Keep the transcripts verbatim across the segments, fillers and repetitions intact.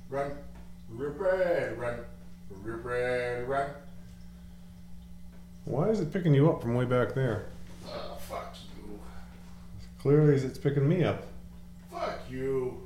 run, rip red, run, rip red, run. Why is it picking you up from way back there? Oh, fuck you. Clearly, it's picking me up. Fuck you.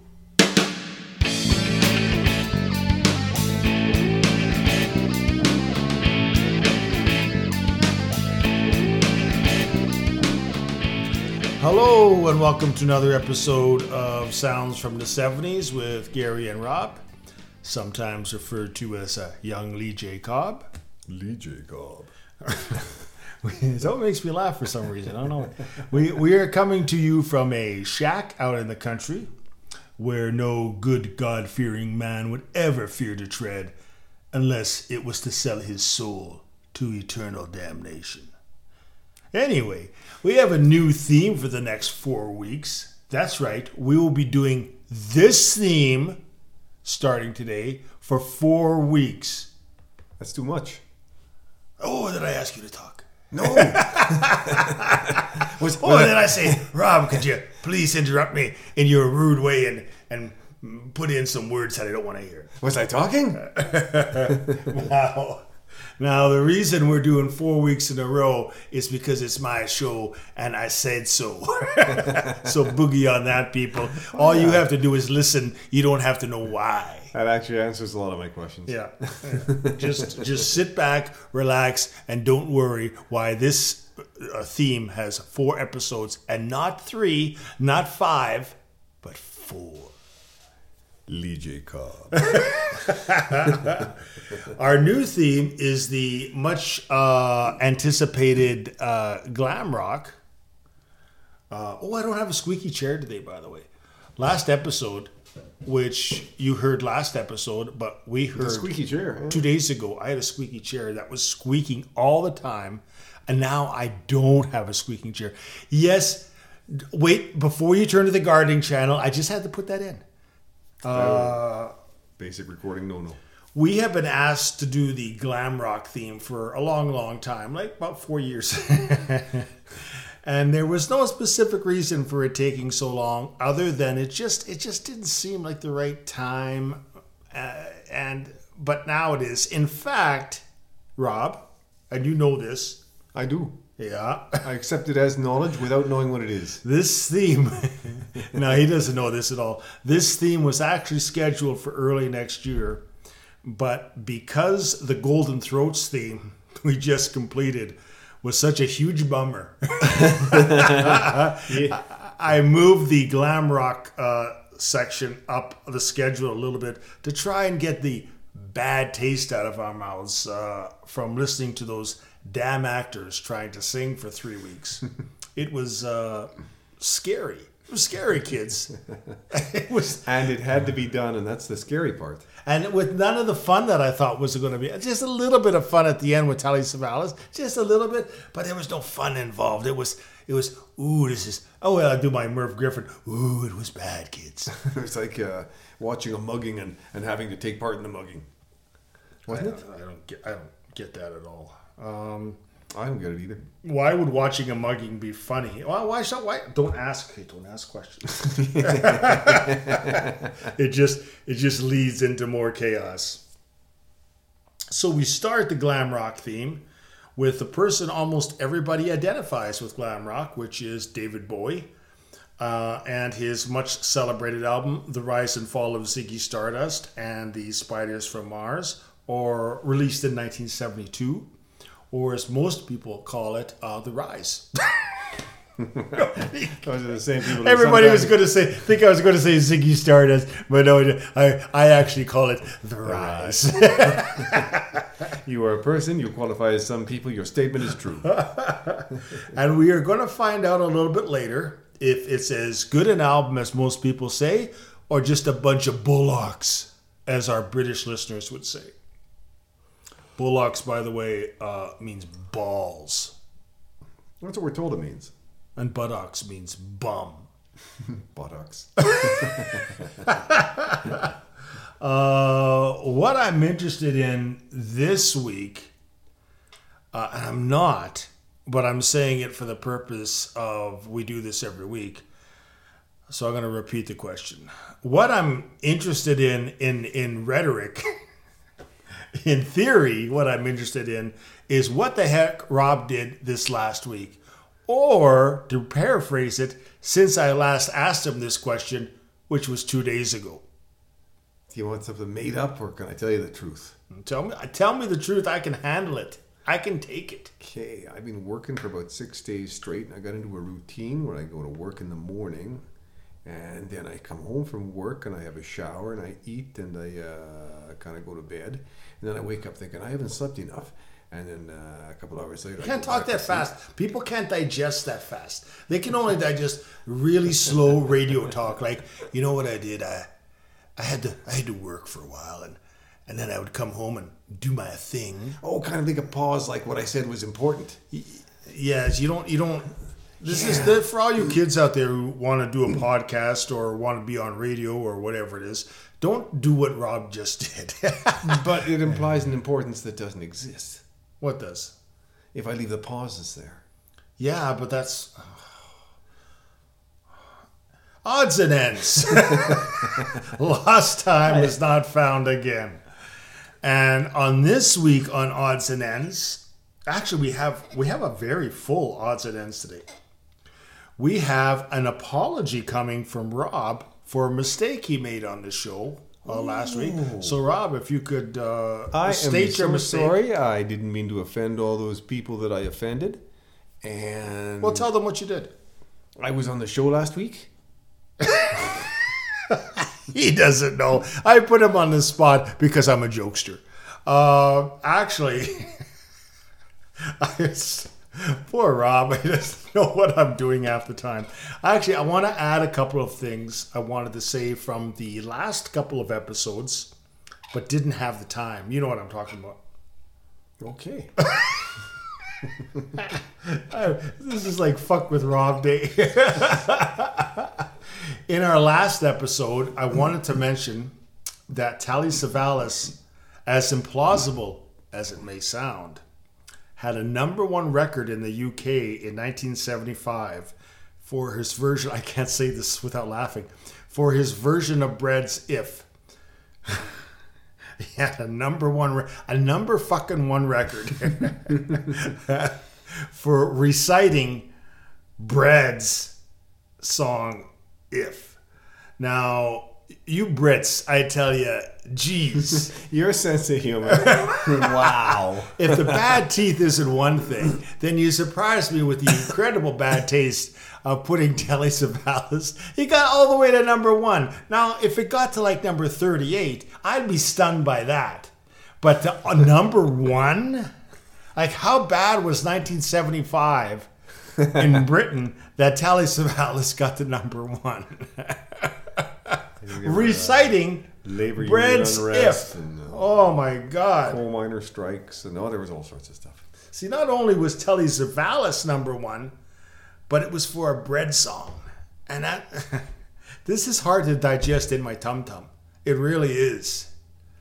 Hello and welcome to another episode of Sounds from the seventies with Gary and Rob, sometimes referred to as a young Lee J. Cobb. Lee J. Cobb. It always makes me laugh for some reason. I don't know. We we are coming to you from a shack out in the country where no good God-fearing man would ever fear to tread unless it was to sell his soul to eternal damnation. Anyway, we have a new theme for the next four weeks. That's right. We will be doing this theme starting today for four weeks. That's too much. Oh, did I ask you to talk? No. was, oh, did I say, Rob, could you please interrupt me in your rude way and, and put in some words that I don't want to hear? Was I talking? Wow. Now, the reason we're doing four weeks in a row is because it's my show and I said so. So boogie on that, people. All you have to do is listen. You don't have to know why. That actually answers a lot of my questions. Yeah. yeah. Just just sit back, relax, and don't worry why this uh, theme has four episodes and not three, not five, but four. Lee J. Cobb. Our new theme is the much uh, anticipated uh, glam rock. Uh, oh, I don't have a squeaky chair today, by the way. Last episode, which you heard last episode, but we heard a squeaky chair. Yeah. Two days ago, I had a squeaky chair that was squeaking all the time, and now I don't have a squeaking chair. Yes, wait, before you turn to the gardening channel, I just had to put that in. Uh, Basic recording no-no. We have been asked to do the glam rock theme for a long, long time, like about four years. And there was no specific reason for it taking so long, other than it just it just didn't seem like the right time. Uh, and but now it is. In fact, Rob, and you know this. I do. Yeah. I accept it as knowledge without knowing what it is. This theme, no, he doesn't know this at all. This theme was actually scheduled for early next year, but because the Golden Throats theme we just completed was such a huge bummer, yeah. I moved the glam rock uh, section up the schedule a little bit to try and get the bad taste out of our mouths uh, from listening to those damn actors trying to sing for three weeks. It was uh, scary. It was scary, kids. It was, and it had to be done, and that's the scary part. And with none of the fun that I thought was going to be. Just a little bit of fun at the end with Telly Savalas. Just a little bit. But there was no fun involved. It was, it was ooh, this is, oh, well, I'll do my Merv Griffin. Ooh, it was bad, kids. It was like uh, watching a mugging and, and having to take part in the mugging. Wasn't I it? I don't get, I don't get that at all. Um, I don't get it either. Why would watching a mugging be funny? Well, why should why? Don't ask. Hey, don't ask questions. it just it just leads into more chaos. So we start the glam rock theme with the person almost everybody identifies with glam rock, which is David Bowie, uh, and his much celebrated album, The Rise and Fall of Ziggy Stardust and the Spiders from Mars, or released in nineteen seventy-two. Or as most people call it, uh, The Rise. Those are the same people. Everybody was going to say, I think I was going to say Ziggy Stardust, but no, I, I actually call it The, the Rise. Rise. You are a person, you qualify as some people, your statement is true. And we are going to find out a little bit later if it's as good an album as most people say, or just a bunch of bullocks, as our British listeners would say. Bullocks, by the way, uh, means balls. That's what we're told it means. And buttocks means bum. Buttocks. uh, what I'm interested in this week, uh, and I'm not, but I'm saying it for the purpose of we do this every week. So I'm going to repeat the question. What I'm interested in, in, in rhetoric, in theory, what I'm interested in is what the heck Rob did this last week. Or, to paraphrase it, since I last asked him this question, which was two days ago. Do you want something made up, or can I tell you the truth? Tell me, tell me the truth. I can handle it. I can take it. Okay, I've been working for about six days straight, and I got into a routine where I go to work in the morning, and then I come home from work, and I have a shower, and I eat, and I uh, kind of go to bed, and then I wake up thinking, I haven't slept enough. And then uh, a couple hours later... You can't talk that fast. People can't digest that fast. They can only digest really slow radio talk. Like, you know what I did? I I had to I had to work for a while, and, and then I would come home and do my thing. Oh, kind of make a pause like what I said was important. Yes, you don't... You don't this yeah. is the, for all you kids out there who want to do a podcast or want to be on radio or whatever it is, don't do what Rob just did. But it implies an importance that doesn't exist. What does? If I leave the pauses there. Yeah, but that's... Oh. Odds and ends. Lost time is not found again. And on this week on Odds and Ends, actually we have we have a very full Odds and Ends today. We have an apology coming from Rob for a mistake he made on the show. Uh, last week. So, Rob, if you could uh, I state am so your mistake. Sorry, I didn't mean to offend all those people that I offended. And well, tell them what you did. I was on the show last week. He doesn't know. I put him on the spot because I'm a jokester. Uh, actually, I was, poor Rob. I just know what I'm doing half the time. Actually, I want to add a couple of things I wanted to say from the last couple of episodes, but didn't have the time. You know what I'm talking about. Okay. This is like fuck with Rob Day. In our last episode, I wanted to mention that Telly Savalas, as implausible as it may sound, had a number one record in the U K in nineteen seventy-five for his version, I can't say this without laughing, for his version of Bread's If. He had a number one, a number fucking one record for reciting Bread's song If. Now, you Brits, I tell you, geez. Your sense of humor. Wow. If the bad teeth isn't one thing, then you surprised me with the incredible bad taste of putting Telly Savalas. He got all the way to number one. Now, if it got to like number thirty-eight, I'd be stunned by that. But the, uh, number one? Like, how bad was nineteen seventy-five in Britain that Telly Savalas got to number one? Reciting labor Bread's If. And, uh, oh my God. Coal miner strikes, and oh, there was all sorts of stuff. See, not only was Telly Savalas number one, but it was for a Bread song. And that this is hard to digest in my tum-tum. It really is.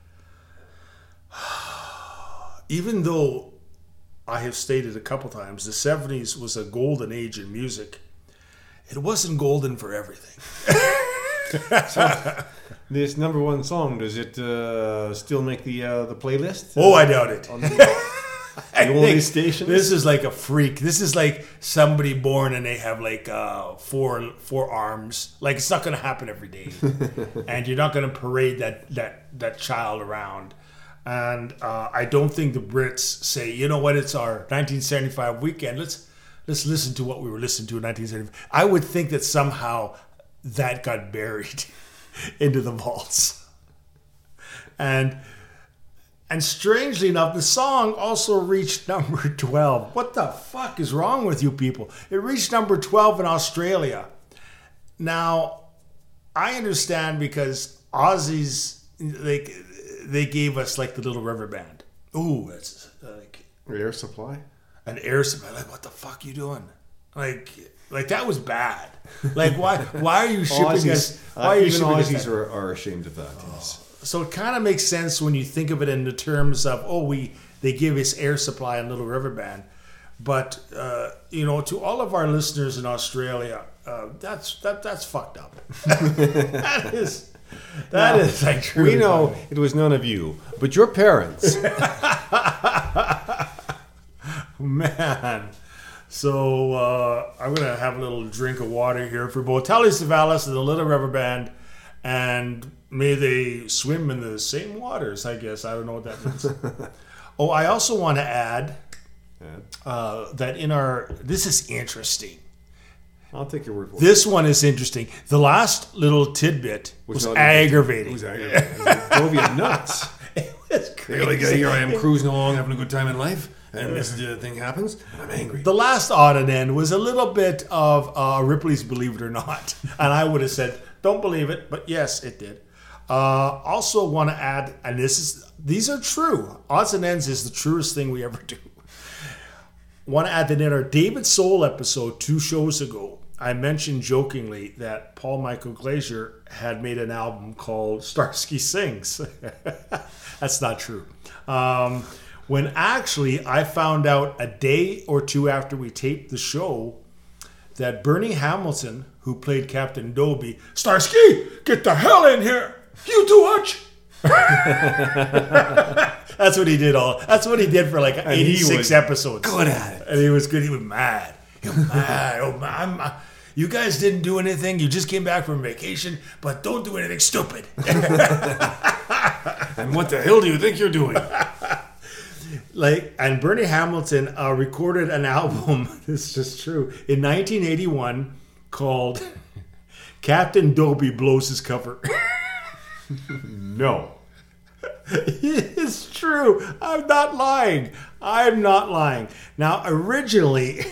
Even though I have stated a couple times, the seventies was a golden age in music, it wasn't golden for everything. So, this number one song, does it uh, still make the uh, the playlist? Oh, I doubt it. On the, the oldest stations? This is like a freak. This is like somebody born and they have like uh, four four arms. Like, it's not going to happen every day, and you're not going to parade that that that child around. And uh, I don't think the Brits say, you know what, it's our nineteen seventy-five weekend. Let's let's listen to what we were listening to in nineteen seventy-five. I would think that somehow that got buried into the vaults. And and strangely enough, the song also reached number twelve. What the fuck is wrong with you people? It reached number twelve in Australia. Now, I understand because Aussies, they, they gave us like the Little River Band. Ooh, it's like... Air Supply? An Air Supply. Like, what the fuck you doing? Like... Like, that was bad. Like, why Why are you shipping Aussies, us? Why uh, are you even shipping Aussies us are, are ashamed of that. Oh. Yes. So it kind of makes sense when you think of it in the terms of, oh, we they give us Air Supply and Little River Band. But, uh, you know, to all of our listeners in Australia, uh, that's that that's fucked up. that is that Now, is like truly we know funny. it was none of you, but your parents. Man. So uh, I'm gonna have a little drink of water here for both Telly Savalas and the Little River Band, and may they swim in the same waters. I guess I don't know what that means. Oh, I also want to add uh, that in our this is interesting. I'll take your word for it. This one is interesting. The last little tidbit was, not aggravating. It was aggravating. It drove you nuts. It was Here, crazy. here I am cruising along, having a good time in life, and this uh, thing happens, and I'm angry. The last odd and end was a little bit of uh, Ripley's Believe It or Not. And I would have said, don't believe it, but yes, it did. Uh, also want to add, and this is these are true. Odds and ends is the truest thing we ever do. Want to add that in our David Soul episode two shows ago, I mentioned jokingly that Paul Michael Glazier had made an album called Starsky Sings. That's not true. Um, when actually I found out a day or two after we taped the show that Bernie Hamilton, who played Captain Dobie, Starsky, get the hell in here! You too much! That's what he did all. That's what he did for like And he eighty-six was episodes. good at it. And he was good. He was mad. He was mad. Oh, man. I'm, uh, you guys didn't do anything. You just came back from vacation, but don't do anything stupid. And what the hell do you think you're doing? Like, and Bernie Hamilton uh, recorded an album. This is true in nineteen eighty-one called "Captain Dobie Blows His Cover." No. It's true. I'm not lying. I'm not lying. Now, originally,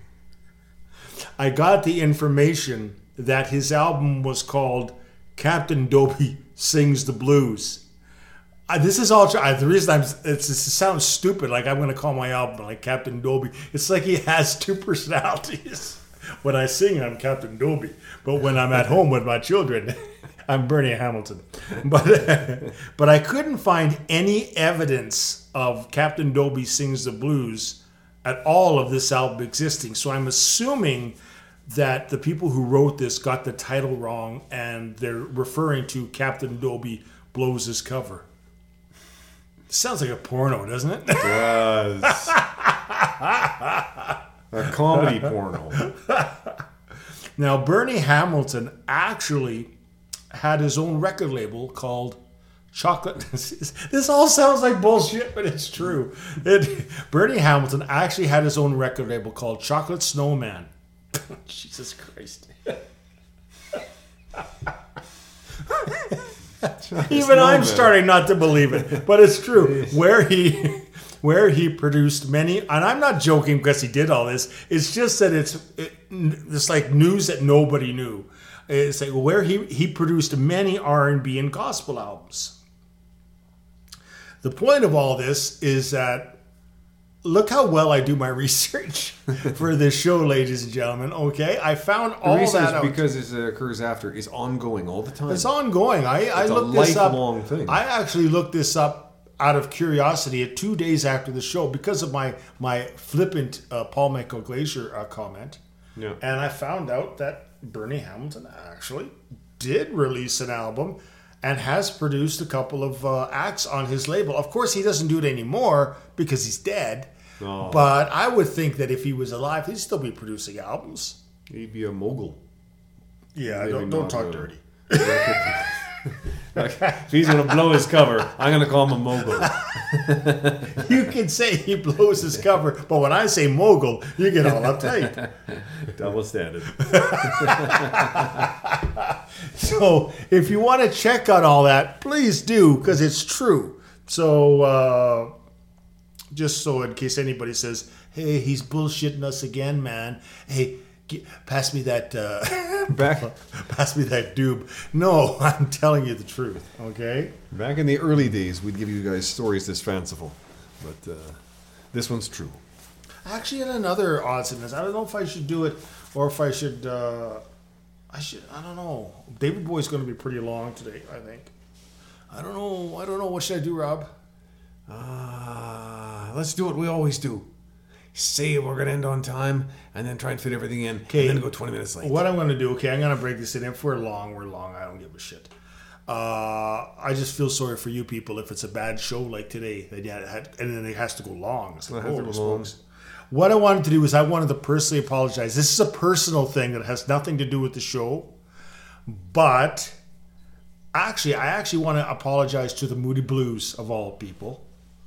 I got the information that his album was called Captain Dobie Sings the Blues. Uh, this is all true. Uh, the reason I'm, it's, it sounds stupid, like I'm going to call my album like Captain Dobie. It's like he has two personalities. When I sing, I'm Captain Dobie. But when I'm at home with my children, I'm Bernie Hamilton. But but I couldn't find any evidence of Captain Dobie Sings the Blues at all of this album existing. So I'm assuming that the people who wrote this got the title wrong and they're referring to Captain Dobie Blows His Cover. Sounds like a porno, doesn't it? It does. A comedy porno. Now, Bernie Hamilton actually had his own record label called Chocolate. This all sounds like bullshit, but it's true. It, Bernie Hamilton actually had his own record label called Chocolate Snowman. Jesus Christ. Even I'm starting not to believe it, but it's true. Where he where he produced many, and I'm not joking because he did all this. It's just that it's it, it's like news that nobody knew. It's like where he he produced many R and B and gospel albums. The point of all this is that look how well I do my research for this show, ladies and gentlemen. Okay, I found all The reason that is out. because it occurs after is ongoing all the time. It's ongoing. I, I It's a looked this up. lifelong thing. I actually looked this up out of curiosity at two days after the show because of my my flippant uh, Paul Michael Glazier uh, comment. Yeah. And I found out that Bernie Hamilton actually did release an album and has produced a couple of uh, acts on his label. Of course, he doesn't do it anymore because he's dead. Oh. But I would think that if he was alive, he'd still be producing albums. He'd be a mogul. Yeah, Maybe don't, don't not talk a- dirty. If he's going to blow his cover, I'm going to call him a mogul. You can say he blows his cover, but when I say mogul, you get all uptight. Double standard. So if you want to check out all that, please do, because it's true. So uh, just so in case anybody says, hey, he's bullshitting us again, man. Hey, g- pass me that uh, Back pass me that doob. No, I'm telling you the truth, okay? back in the early days, we'd give you guys stories this fanciful. But uh, this one's true. Actually, had another odds in this. I don't know if I should do it or if I should. Uh, I should. I don't know. David Boy's going to be pretty long today, I think. I don't know. I don't know. What should I do, Rob? Uh, let's do what we always do. say we're going to end on time, and then try and fit everything in, Okay. and then go twenty minutes late. What I'm going to do, okay, I'm going to break this in. If we're long, we're long. I don't give a shit. Uh, I just feel sorry for you people if it's a bad show like today, that you had, and then it has to go long. It's like, It has to holy go long. smokes. What I wanted to do is I wanted to personally apologize. This is a personal thing that has nothing to do with the show, but actually, I actually want to apologize to the Moody Blues of all people.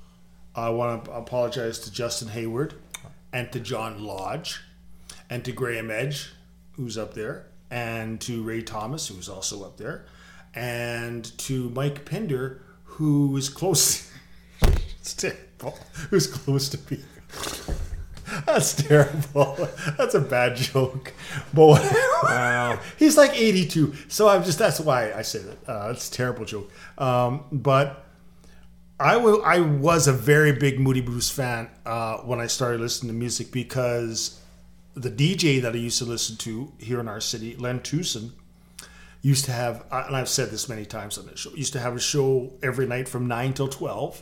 I want to apologize to Justin Hayward and to John Lodge and to Graham Edge, who's up there, and to Ray Thomas, who's also up there, and to Mike Pinder, who is close. It's terrible. Who's close to me. That's terrible. That's a bad joke. But wow. He's like eighty-two. So I'm just, that's why I say that. Uh, it's a terrible joke. Um, but I, w- I was a very big Moody Blues fan uh, when I started listening to music, because the D J that I used to listen to here in our city, Len Tucson, used to have, and I've said this many times on this show, used to have a show every night from nine till twelve.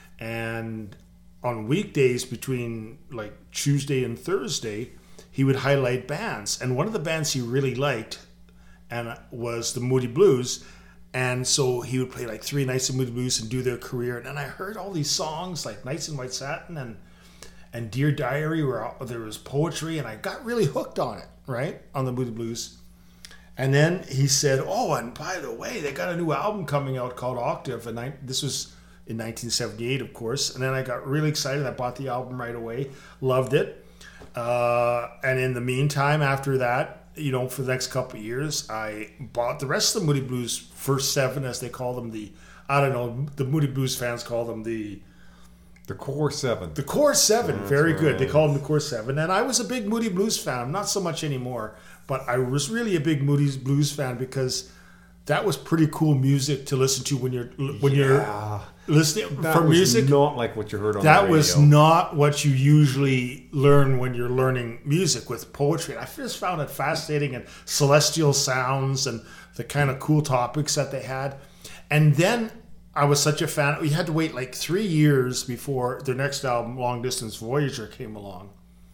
And on weekdays between like Tuesday and Thursday, he would highlight bands. And one of the bands he really liked and was the Moody Blues. And so he would play like three nights of Moody Blues and do their career. And then I heard all these songs like Nights in White Satin and and Dear Diary, where all, there was poetry, and I got really hooked on it, right, on the Moody Blues. And then he said, oh, and by the way, they got a new album coming out called Octave. And I, this was in nineteen seventy-eight, of course. And then I got really excited. I bought the album right away, loved it. Uh, and in the meantime, after that, you know, for the next couple of years, I bought the rest of the Moody Blues first seven, as they call them. The, I don't know, the Moody Blues fans call them the... The Core Seven. The Core Seven, That's very right. good. They call them the Core Seven. And I was a big Moody Blues fan. I'm not so much anymore, but I was really a big Moody Blues fan, because that was pretty cool music to listen to when you're when Yeah. you're listening That for was music. not like what you heard on That the radio. was not what you usually learn when you're learning music with poetry. I just found it fascinating, and celestial sounds and the kind of cool topics that they had. And then I was such a fan. We had to wait like three years before their next album, Long Distance Voyager, came along.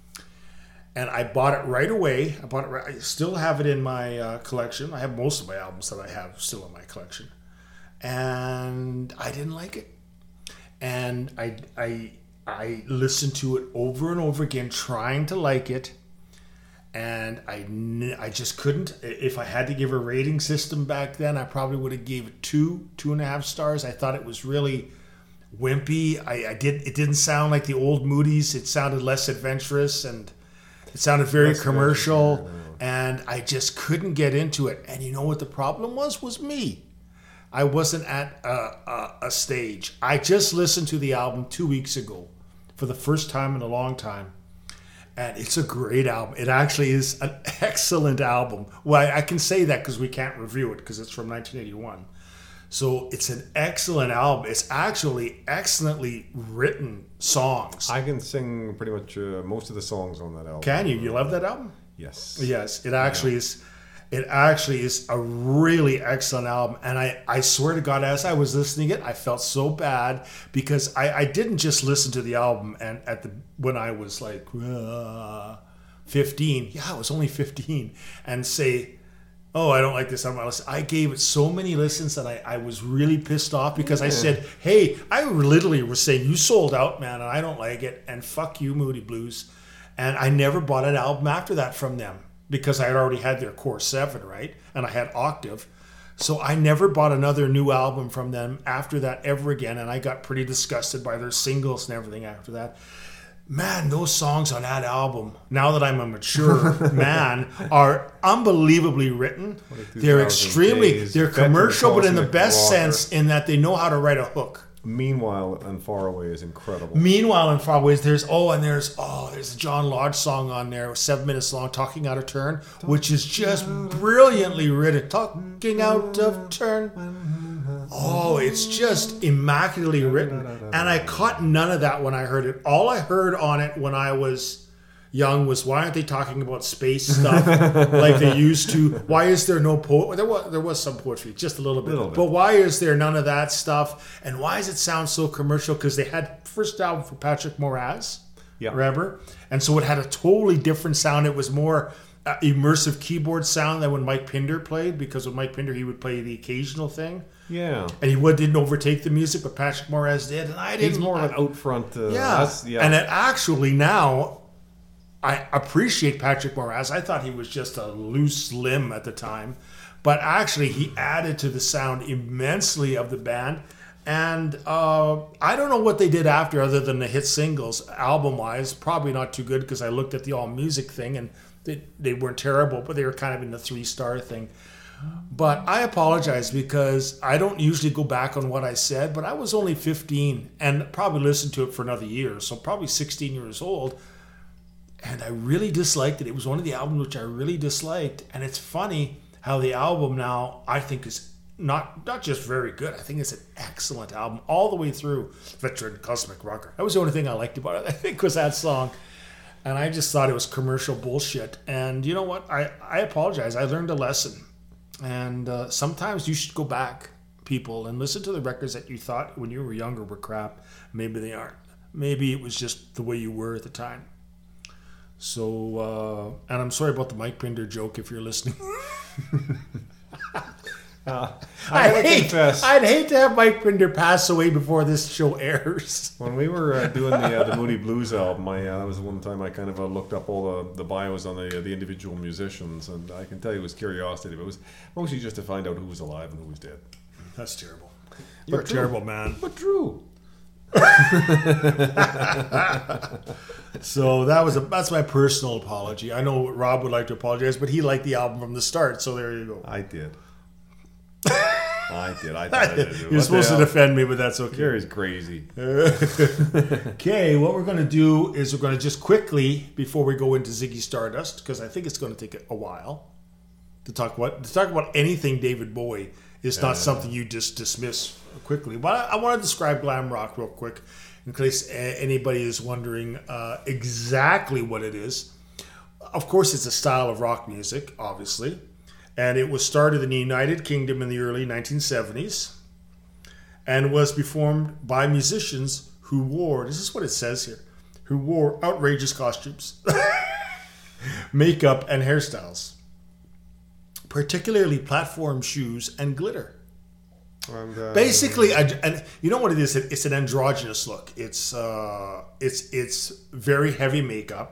And I bought it right away. I bought it. Right, I still have it in my uh, collection. I have most of my albums that I have still in my collection, and I didn't like it. And I I I listened to it over and over again, trying to like it, and I n- I just couldn't. If I had to give a rating system back then, I probably would have gave it two two and a half stars. I thought it was really wimpy. I, I did. It didn't sound like the old Moody's. It sounded less adventurous, and it sounded very Less commercial, adventurous, and I just couldn't get into it. And you know what the problem was? Was me. I wasn't at a, a, a stage. I just listened to the album two weeks ago for the first time in a long time. And it's a great album. It actually is an excellent album. Well, I, I can say that because we can't review it because it's from nineteen eighty-one. So it's an excellent album. It's actually excellently written songs. I can sing pretty much uh, most of the songs on that album. Can you? You love that album? Yes. Yes, it actually is. It actually is a really excellent album. And I, I swear to God, as I was listening it, I felt so bad because I, I didn't just listen to the album and at the when I was like uh, fifteen. Yeah, I was only fifteen. And say, oh, I don't like this album. I gave it so many listens that I, I was really pissed off because I said, hey, I literally was saying, you sold out, man, and I don't like it. And fuck you, Moody Blues. And I never bought an album after that from them because I had already had their Core seven, right? And I had Octave. So I never bought another new album from them after that ever again. And I got pretty disgusted by their singles and everything after that. Man, those songs on that album, now that I'm a mature man, are unbelievably written. They're extremely, days, they're Veteran commercial, but in the Cosmic best Walker. sense in that they know how to write a hook. Meanwhile and Far Away is incredible. Meanwhile, in far ways, there's oh, and there's oh, there's a John Lodge song on there, seven minutes long, "Talking Out of Turn," which is just brilliantly written. Talking out of turn. Oh, it's just immaculately written, and I caught none of that when I heard it. All I heard on it when I was young was, why aren't they talking about space stuff like they used to? Why is there no poet? There was there was some poetry, just a little bit. Little bit. But why is there none of that stuff? And why does it sound so commercial? Because they had first album for Patrick Moraz, Yeah. Remember? And so it had a totally different sound. It was more uh, immersive keyboard sound than when Mike Pinder played, because with Mike Pinder, he would play the occasional thing. Yeah. And he would, didn't overtake the music, but Patrick Moraz did. And I didn't. He's more I, an out front. Uh, yeah. that's- yeah. And it actually now, I appreciate Patrick Moraz. I thought he was just a loose limb at the time. But actually, he added to the sound immensely of the band. And uh, I don't know what they did after, other than the hit singles, album-wise. Probably not too good, because I looked at the all-music thing, and they, they weren't terrible, but they were kind of in the three-star thing. But I apologize, because I don't usually go back on what I said, but I was only fifteen and probably listened to it for another year, so probably sixteen years old. And I really disliked it. It was one of the albums which I really disliked. And it's funny how the album now, I think, is not not just very good. I think it's an excellent album all the way through. Veteran Cosmic Rocker. That was the only thing I liked about it, I think, was that song. And I just thought it was commercial bullshit. And you know what? I, I apologize. I learned a lesson. And uh, sometimes you should go back, people, and listen to the records that you thought when you were younger were crap. Maybe they aren't. Maybe it was just the way you were at the time. So, uh, and I'm sorry about the Mike Pinder joke if you're listening. Uh, I I'd hate, confess, I'd hate to have Mike Pinder pass away before this show airs. when we were uh, doing the uh, the Moody Blues album, I, uh, that was the one time I kind of uh, looked up all the, the bios on the uh, the individual musicians, and I can tell you it was curiosity, but it was mostly just to find out who was alive and who was dead. That's terrible. You're But a true. terrible man. But true. So that was a that's my personal apology. I know Rob would like to apologize, but he liked the album from the start, so there you go. I did. I did. I thought I did. You're What supposed the to hell? defend me, but that's okay. Gary's crazy. Okay, what we're going to do is we're going to just quickly, before we go into Ziggy Stardust, because I think it's going to take a while to talk about to talk about anything David Bowie is not Uh. something you just dismiss quickly. But I, I want to describe glam rock real quick, in case a- anybody is wondering uh, exactly what it is. Of course, it's a style of rock music, obviously. And it was started in the United Kingdom in the early nineteen seventies and was performed by musicians who wore, this is what it says here, who wore outrageous costumes, makeup, and hairstyles, particularly platform shoes and glitter. And, uh, Basically, I, and you know what it is? It's an androgynous look. It's uh, it's it's very heavy makeup.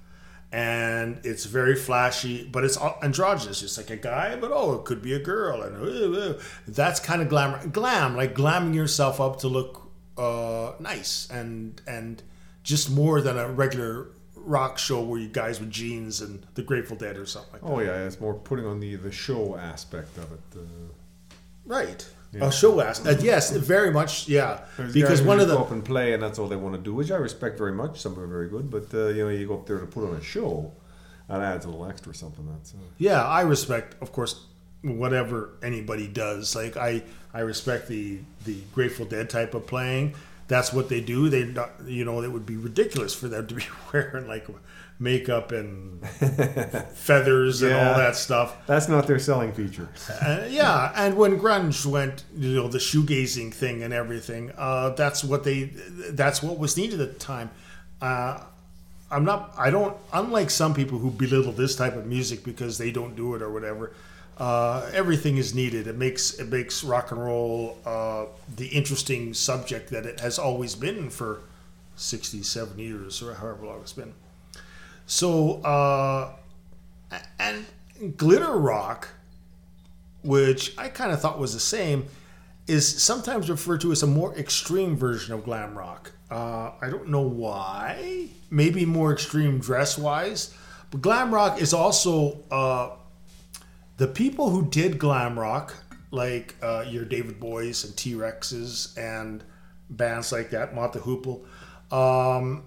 And it's very flashy, but it's androgynous. It's like a guy, but oh, it could be a girl. And uh, uh, that's kind of glam, glam, like glamming yourself up to look uh, nice and and just more than a regular rock show where you guys with jeans and the Grateful Dead or something like that. Oh yeah, it's more putting on the, the show aspect of it. Uh, Right. Yeah. A show ass. Uh, yes, very much. Yeah, There's because guys one who of go the up and play, and that's all they want to do, which I respect very much. Some are very good, but uh, you know, you go up there to put on a show, that adds a little extra something. That's uh, yeah, I respect, of course, whatever anybody does. Like I, I respect the the Grateful Dead type of playing. That's what they do. They, not, you know, it would be ridiculous for them to be wearing like makeup and feathers and Yeah. all that stuff. that's not their selling feature. Uh, yeah, and when grunge went, you know, the shoegazing thing and everything, uh, that's what they, that's what was needed at the time. Uh, I'm not, I don't, unlike some people who belittle this type of music because they don't do it or whatever. Uh, everything is needed. It makes it makes rock and roll uh, the interesting subject that it has always been for sixty-seven years or however long it's been. So, uh, and glitter rock, which I kind of thought was the same, is sometimes referred to as a more extreme version of glam rock. Uh, I don't know why. Maybe more extreme dress-wise. But glam rock is also... Uh, the people who did glam rock, like uh, your David Bowies and T-Rexes and bands like that, Mott the Hoople, um,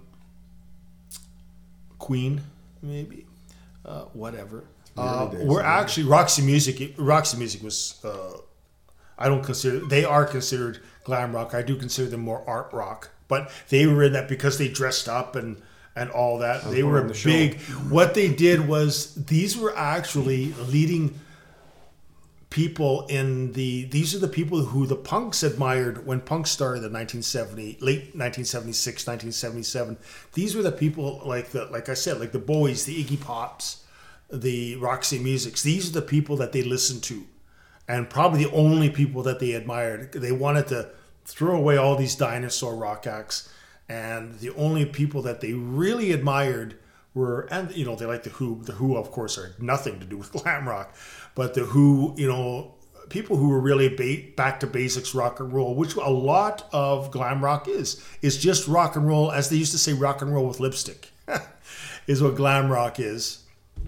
Queen, maybe, uh, whatever. Uh, days, we're yeah. actually Roxy Music. Roxy Music was. Uh, I don't consider they are considered glam rock. I do consider them more art rock, but they were in that because they dressed up and. And all that. And They put were on the show. big. What they did was these were actually leading people in the these are the people who the punks admired when punk started in nineteen seventy, late nineteen seventy-six, nineteen seventy-seven. These were the people like the like I said, like the Bowies, the Iggy Pops, the Roxy Musics. These are the people that they listened to, and probably the only people that they admired. They wanted to throw away all these dinosaur rock acts, and the only people that they really admired were, and you know, they like the Who. The Who, of course, are nothing to do with glam rock, but the Who, you know, people who were really ba- back to basics rock and roll, which a lot of glam rock is, is just rock and roll, as they used to say, rock and roll with lipstick, is what glam rock is.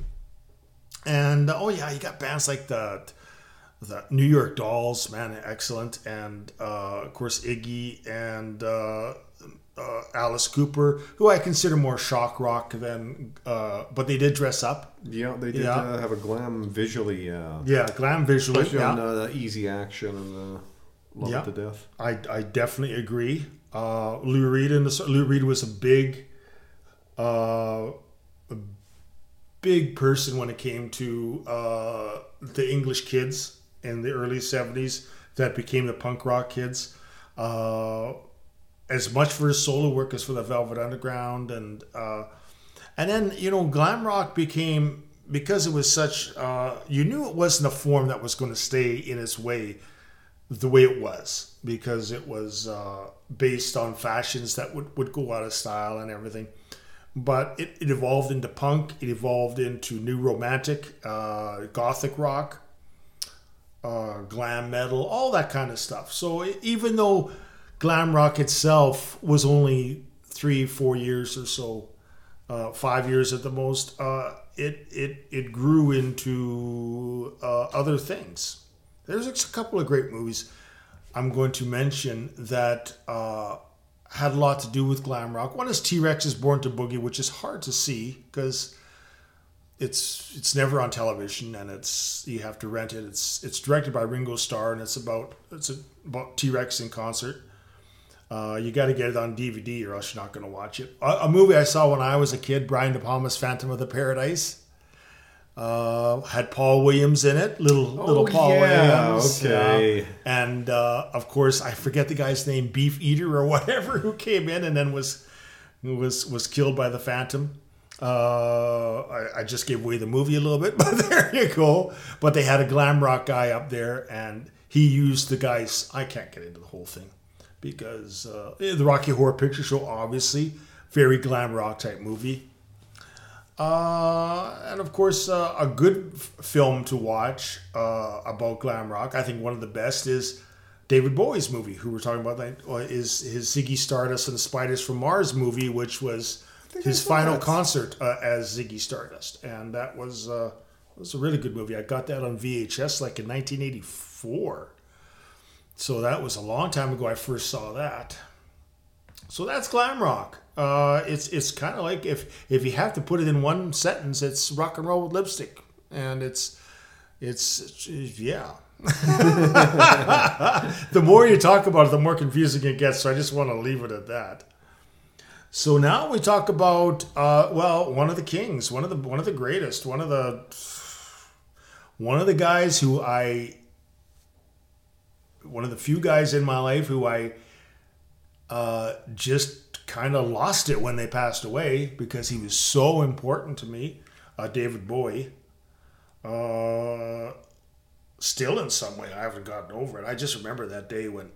And oh yeah, you got bands like the the New York Dolls, man, excellent, and uh, of course Iggy and uh, uh, Alice Cooper, who I consider more shock rock than, uh, but they did dress up. Yeah, they did Yeah. Uh, have a glam visually. Uh, Yeah, glam visually. especially Yeah. on uh, the Easy Action and uh, Love Yeah. It to Death. I, I definitely agree. Uh, Lou Reed and the, Lou Reed was a big, uh, a big person when it came to uh, the English kids in the early seventies that became the punk rock kids. Uh, as much for his solo work as for the Velvet Underground, and uh, and then you know glam rock became, because it was such. Uh, you knew it wasn't a form that was going to stay in its way the way it was, because it was uh, based on fashions that would, would go out of style and everything. But it, it evolved into punk, it evolved into new romantic, uh, gothic rock, uh, glam metal, all that kind of stuff. So it, even though glam rock itself was only three, four years or so, uh, five years at the most, uh, it, it, it grew into uh, other things. There's a couple of great movies I'm going to mention that uh, had a lot to do with glam rock. One is T-Rex's Born to Boogie, which is hard to see because it's it's never on television and it's you have to rent it. It's it's directed by Ringo Starr and it's about it's about T-Rex in concert. Uh, you got to get it on D V D or else you're not going to watch it. A, a movie I saw when I was a kid, Brian De Palma's Phantom of the Paradise. Uh, had Paul Williams in it, little Oh, little Paul yeah, Williams. okay. Yeah. And uh, of course, I forget the guy's name, Beef Eater or whatever, who came in and then was was was killed by the Phantom. Uh, I, I just gave away the movie a little bit, but there you go. But they had a glam rock guy up there, and he used the guy's. I can't get into the whole thing because uh, the Rocky Horror Picture Show, obviously, very glam rock type movie. Uh, and of course, uh, a good f- film to watch uh, about glam rock. I think one of the best is David Bowie's movie, who we're talking about, that uh, is his Ziggy Stardust and the Spiders from Mars movie, which was his final that. concert uh, as Ziggy Stardust, and that was uh, was a really good movie. I got that on V H S like in nineteen eighty-four, so that was a long time ago. I first saw that. So that's glam rock. Uh, it's it's kind of like if if you have to put it in one sentence, it's rock and roll with lipstick, and it's it's, it's yeah. The more you talk about it, the more confusing it gets. So I just want to leave it at that. So now we talk about uh, well, one of the kings, one of the one of the greatest, one of the one of the guys who I one of the few guys in my life who I uh, just kind of lost it when they passed away because he was so important to me. Uh, David Bowie. Uh, still in some way, I haven't gotten over it. I just remember that day when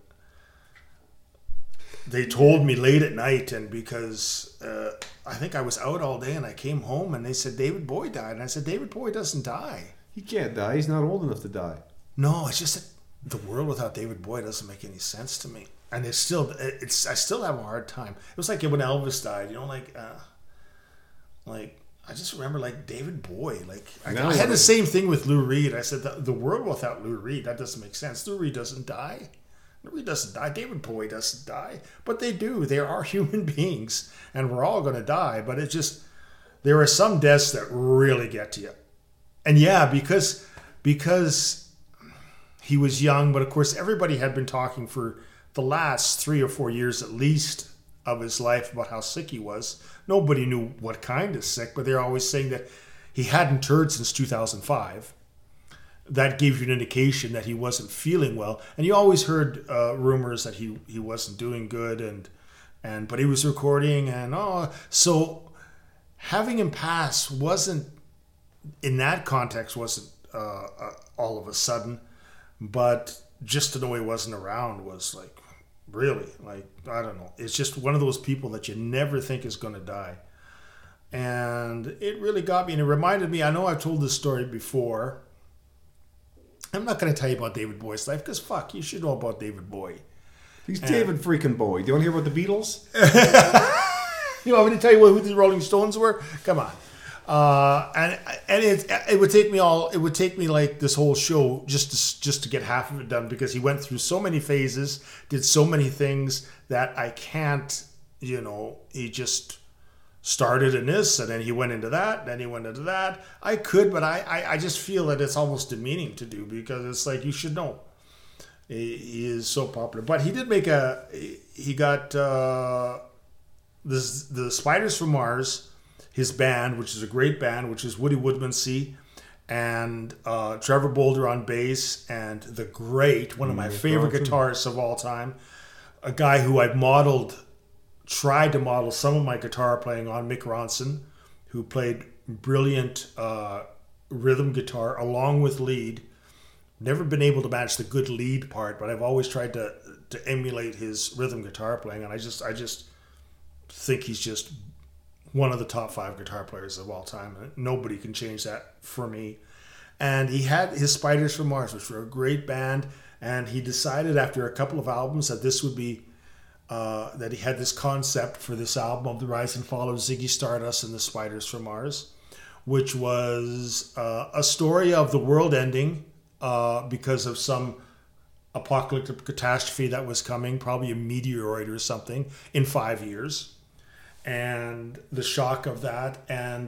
they told me late at night, and because uh, I think I was out all day and I came home and they said David Bowie died. And I said, David Bowie doesn't die. He can't die. He's not old enough to die. No, it's just that the world without David Bowie doesn't make any sense to me. And it's still, it's I still have a hard time. It was like when Elvis died, you know, like, uh, like I just remember like David Bowie. Like I, Now I had what- the same thing with Lou Reed. I said the, the world without Lou Reed, that doesn't make sense. Lou Reed doesn't die. Lou Reed doesn't die. David Bowie doesn't die. But they do. They are human beings, and we're all going to die. But it just there are some deaths that really get to you. And yeah, because because he was young, but of course everybody had been talking for the last three or four years at least of his life about how sick he was. Nobody knew what kind of sick, but they're always saying that he hadn't toured since two thousand five. that gave you an indication that he wasn't feeling well. And you always heard uh, rumors that he, he wasn't doing good, and and but he was recording, and oh, so having him pass wasn't, in that context, wasn't uh, uh, all of a sudden, but just to know he wasn't around was like, really, like, I don't know. It's just one of those people that you never think is going to die. And it really got me, and it reminded me, I know I've told this story before. I'm not going to tell you about David Boy's life, because fuck, you should know about David Boy. He's and, David freaking Boy. Do you want to hear about the Beatles? You want me to tell you who the Rolling Stones were? Come on. Uh, and and it it would take me all it would take me like this whole show just to, just to get half of it done, because he went through so many phases, did so many things that I can't, you know, he just started in this and then he went into that, then he went into that. I could, but I, I, I just feel that it's almost demeaning to do, because it's like, you should know. He, he is so popular. But he did make a, he got uh, this, the Spiders from Mars, his band, which is a great band, which is Woody Woodmansey and uh, Trevor Bolder on bass, and the great, one of my favorite guitarists of all time, a guy who I've modeled, tried to model some of my guitar playing on, Mick Ronson, who played brilliant uh, rhythm guitar along with lead. Never been able to match the good lead part, but I've always tried to to emulate his rhythm guitar playing, and I just I just think he's just one of the top five guitar players of all time. Nobody can change that for me. And he had his Spiders from Mars, which were a great band, and he decided after a couple of albums that this would be Uh, that he had this concept for this album of the rise and fall of Ziggy Stardust and the Spiders from Mars, which was uh, a story of the world ending uh, because of some apocalyptic catastrophe that was coming, probably a meteoroid or something, in five years. And the shock of that. And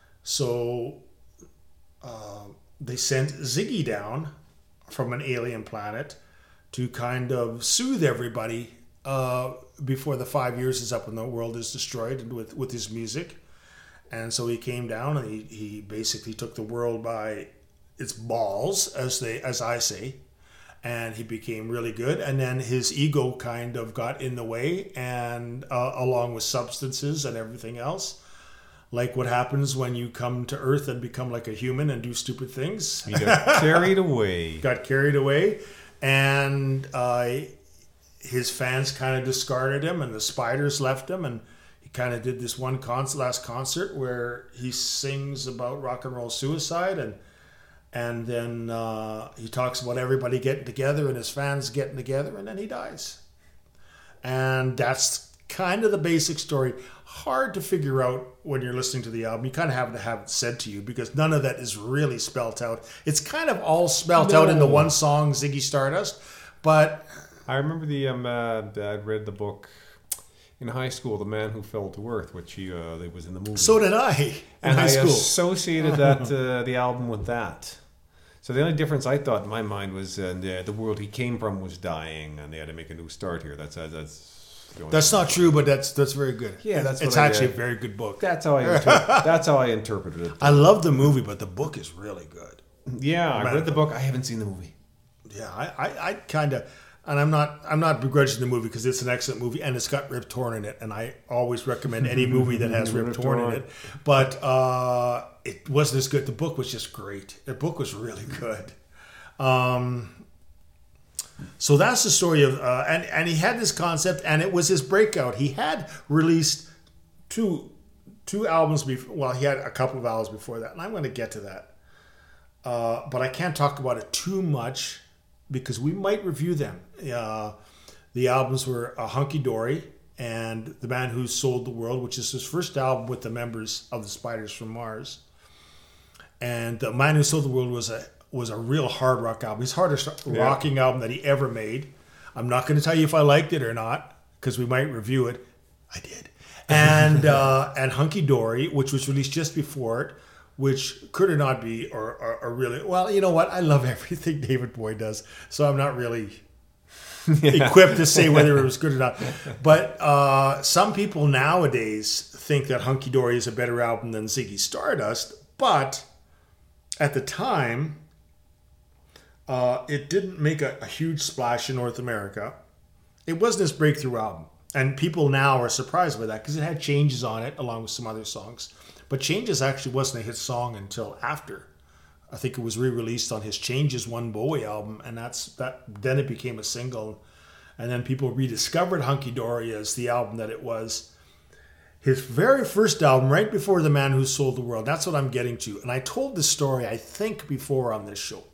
so uh, they sent Ziggy down from an alien planet to kind of soothe everybody Uh, before the five years is up and the world is destroyed with, with his music. And so he came down and he, he basically took the world by its balls, as they as I say, and he became really good. And then his ego kind of got in the way, and uh, along with substances and everything else, like what happens when you come to Earth and become like a human and do stupid things. He got carried away. Got carried away, and uh, his fans kind of discarded him, and the Spiders left him, and he kind of did this one concert, last concert where he sings about rock and roll suicide, and and then uh, he talks about everybody getting together and his fans getting together, and then he dies. And that's kind of the basic story. Hard to figure out when you're listening to the album. You kind of have to have it said to you, because none of that is really spelt out. It's kind of all spelt no. out in the one song, Ziggy Stardust, but I remember the um, uh, I read the book in high school, The Man Who Fell to Earth, which he uh, that was in the movie. So did I in and high I school. associated that uh, the album with that. So the only difference I thought in my mind was uh, the, the world he came from was dying, and they had to make a new start here. That's uh, that's. That's not true, but that's that's very good. Yeah, that's it's what actually I, a very good book. That's how I inter- that's how I interpreted it. I love the movie, but the book is really good. Yeah, I read the book. I haven't seen the movie. Yeah, I I, I kind of. And I'm not I'm not begrudging the movie, because it's an excellent movie and it's got Rip Torn in it, and I always recommend any movie that has Rip Torn in it. But uh, it wasn't as good. The book was just great. The book was really good. Um, so that's the story of uh, and and he had this concept, and it was his breakout. He had released two two albums before. Well, he had a couple of albums before that, and I'm going to get to that. Uh, but I can't talk about it too much, because we might review them. Uh, the albums were uh, Hunky Dory and The Man Who Sold the World, which is his first album with the members of the Spiders from Mars. And The Man Who Sold the World was a was a real hard rock album. His hardest yeah. rocking album that he ever made. I'm not going to tell you if I liked it or not, because we might review it. I did. And uh, and Hunky Dory, which was released just before it, which could or not be, or, or, or really, well, you know what? I love everything David Boy does, so I'm not really yeah. equipped to say whether it was good or not. But uh, some people nowadays think that Hunky Dory is a better album than Ziggy Stardust, but at the time, Uh, it didn't make a, a huge splash in North America. It wasn't his breakthrough album. And people now are surprised by that because it had Changes on it along with some other songs. But Changes actually wasn't a hit song until after. I think it was re-released on his Changes One Bowie album, and that's that. Then it became a single. And then people rediscovered Hunky Dory as the album that it was. His very first album, right before The Man Who Sold the World. That's what I'm getting to. And I told this story, I think, before on this show.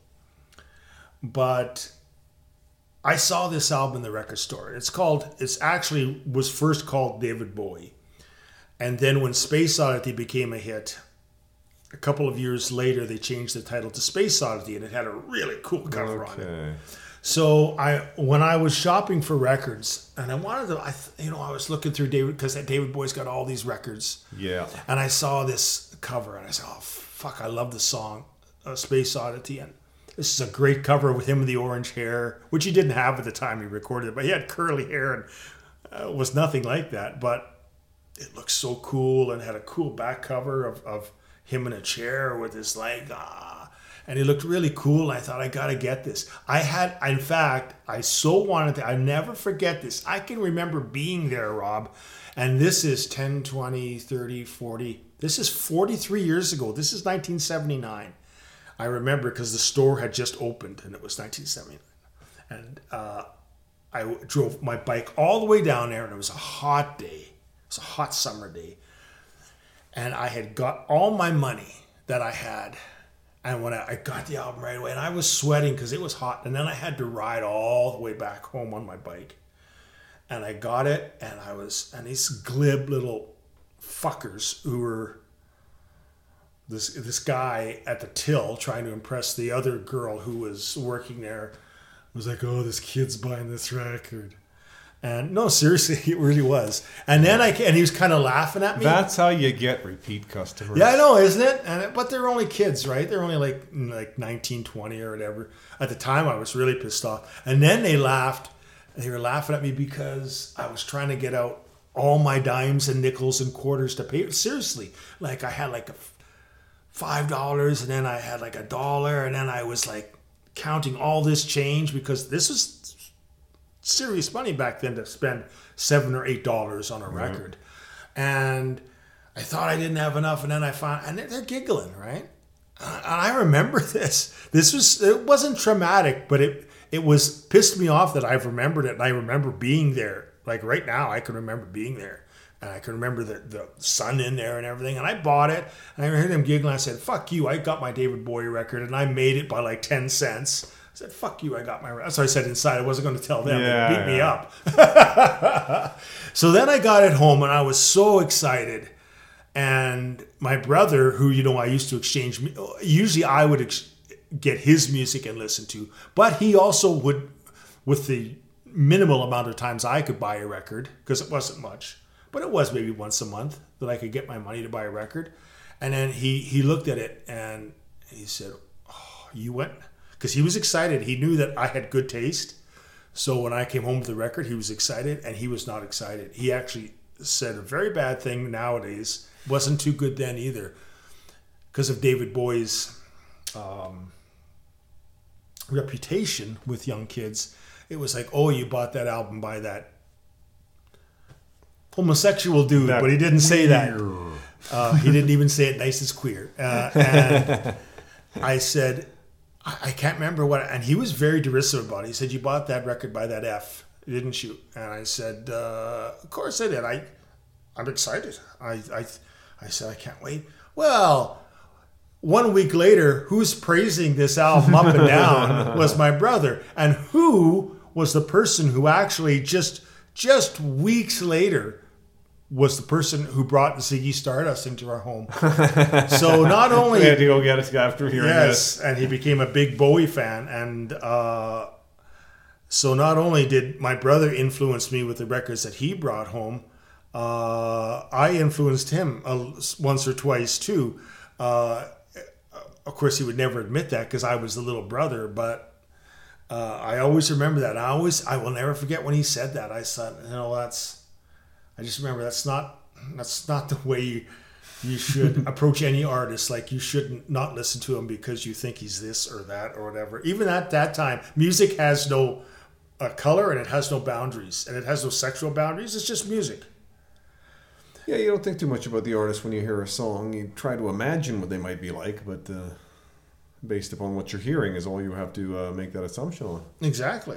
But I saw this album in the record store. It's called, it's actually was first called David Bowie. And then when Space Oddity became a hit, a couple of years later, they changed the title to Space Oddity, and it had a really cool cover Okay. on it. So I, when I was shopping for records, and I wanted to, I, you know, I was looking through David, because David Bowie's got all these records. Yeah. And I saw this cover, and I said, oh, fuck, I love the song, uh, Space Oddity. And this is a great cover with him with the orange hair, which he didn't have at the time he recorded it, but he had curly hair and uh, was nothing like that. But it looked so cool and had a cool back cover of, of him in a chair with his leg, ah. And he looked really cool. And I thought, I got to get this. I had, in fact, I so wanted to, I never forget this. I can remember being there, Rob. And this is ten, twenty, thirty, forty. This is forty-three years ago. This is nineteen seventy-nine. I remember because the store had just opened and it was nineteen seventy-nine. And uh, I drove my bike all the way down there, and it was a hot day. It was a hot summer day. And I had got all my money that I had. And when I, I got the album right away, and I was sweating because it was hot. And then I had to ride all the way back home on my bike. And I got it, and I was, and these glib little fuckers who were, this this guy at the till trying to impress the other girl who was working there was like, oh, this kid's buying this record. And no, seriously, it really was. And then I, and he was kind of laughing at me. That's how you get repeat customers. Yeah, I know, isn't it? And but they're only kids, right? They're only like like nineteen, twenty or whatever. At the time, I was really pissed off. And then they laughed. They were laughing at me because I was trying to get out all my dimes and nickels and quarters to pay. Seriously, like I had like a five dollars, and then I had like a dollar, and then I was like counting all this change because this was serious money back then to spend seven or eight dollars on a Right. record. And I thought I didn't have enough, and then I found, and they're giggling, right? And I remember this. This was, it wasn't traumatic, but it it was pissed me off that I've remembered it, and I remember being there. Like right now, I can remember being there, and I can remember the the sun in there and everything. And I bought it, and I heard them giggling. I said, "Fuck you! I got my David Bowie record, and I made it by like ten cents." I said, fuck you, I got my... That's what I said inside. I wasn't going to tell them. Yeah, They beat me yeah. up. So then I got it home, and I was so excited. And my brother, who, you know, I used to exchange... Usually I would ex- get his music and listen to. But he also would, with the minimal amount of times I could buy a record, because it wasn't much, but it was maybe once a month that I could get my money to buy a record. And then he, he looked at it, and he said, oh, you went... Because he was excited. He knew that I had good taste. So when I came home with the record, he was excited, and he was not excited. He actually said a very bad thing nowadays. Wasn't too good then either. Because of David Bowie's um, reputation with young kids. It was like, oh, you bought that album by that homosexual dude. That but he didn't say that. queer. Uh, he didn't even say it nice as queer. Uh, and I said... I can't remember what, and he was very derisive about it. He said, you bought that record by that F, didn't you? And I said, uh, of course I did. I, I'm excited. I, I, I said, I can't wait. Well, one week later, who's praising this album up and down was my brother. And who was the person who actually just, just weeks later was the person who brought Ziggy Stardust into our home. So not only... We had to go get it after hearing Yes, this. and he became a big Bowie fan. And uh, so not only did my brother influence me with the records that he brought home, uh, I influenced him uh, once or twice too. Uh, of course, he would never admit that because I was the little brother, but uh, I always remember that. I always, I will never forget when he said that. I said, you know, that's... I just remember that's not that's not the way you You should approach any artist like you shouldn't not listen to him because you think he's this or that or whatever. Even at that time, music has no uh, color and it has no boundaries and it has no sexual boundaries. It's just music. Yeah, you don't think too much about the artist when you hear a song. You try to imagine what they might be like, but uh, based upon what you're hearing is all you have to uh, make that assumption on. Exactly.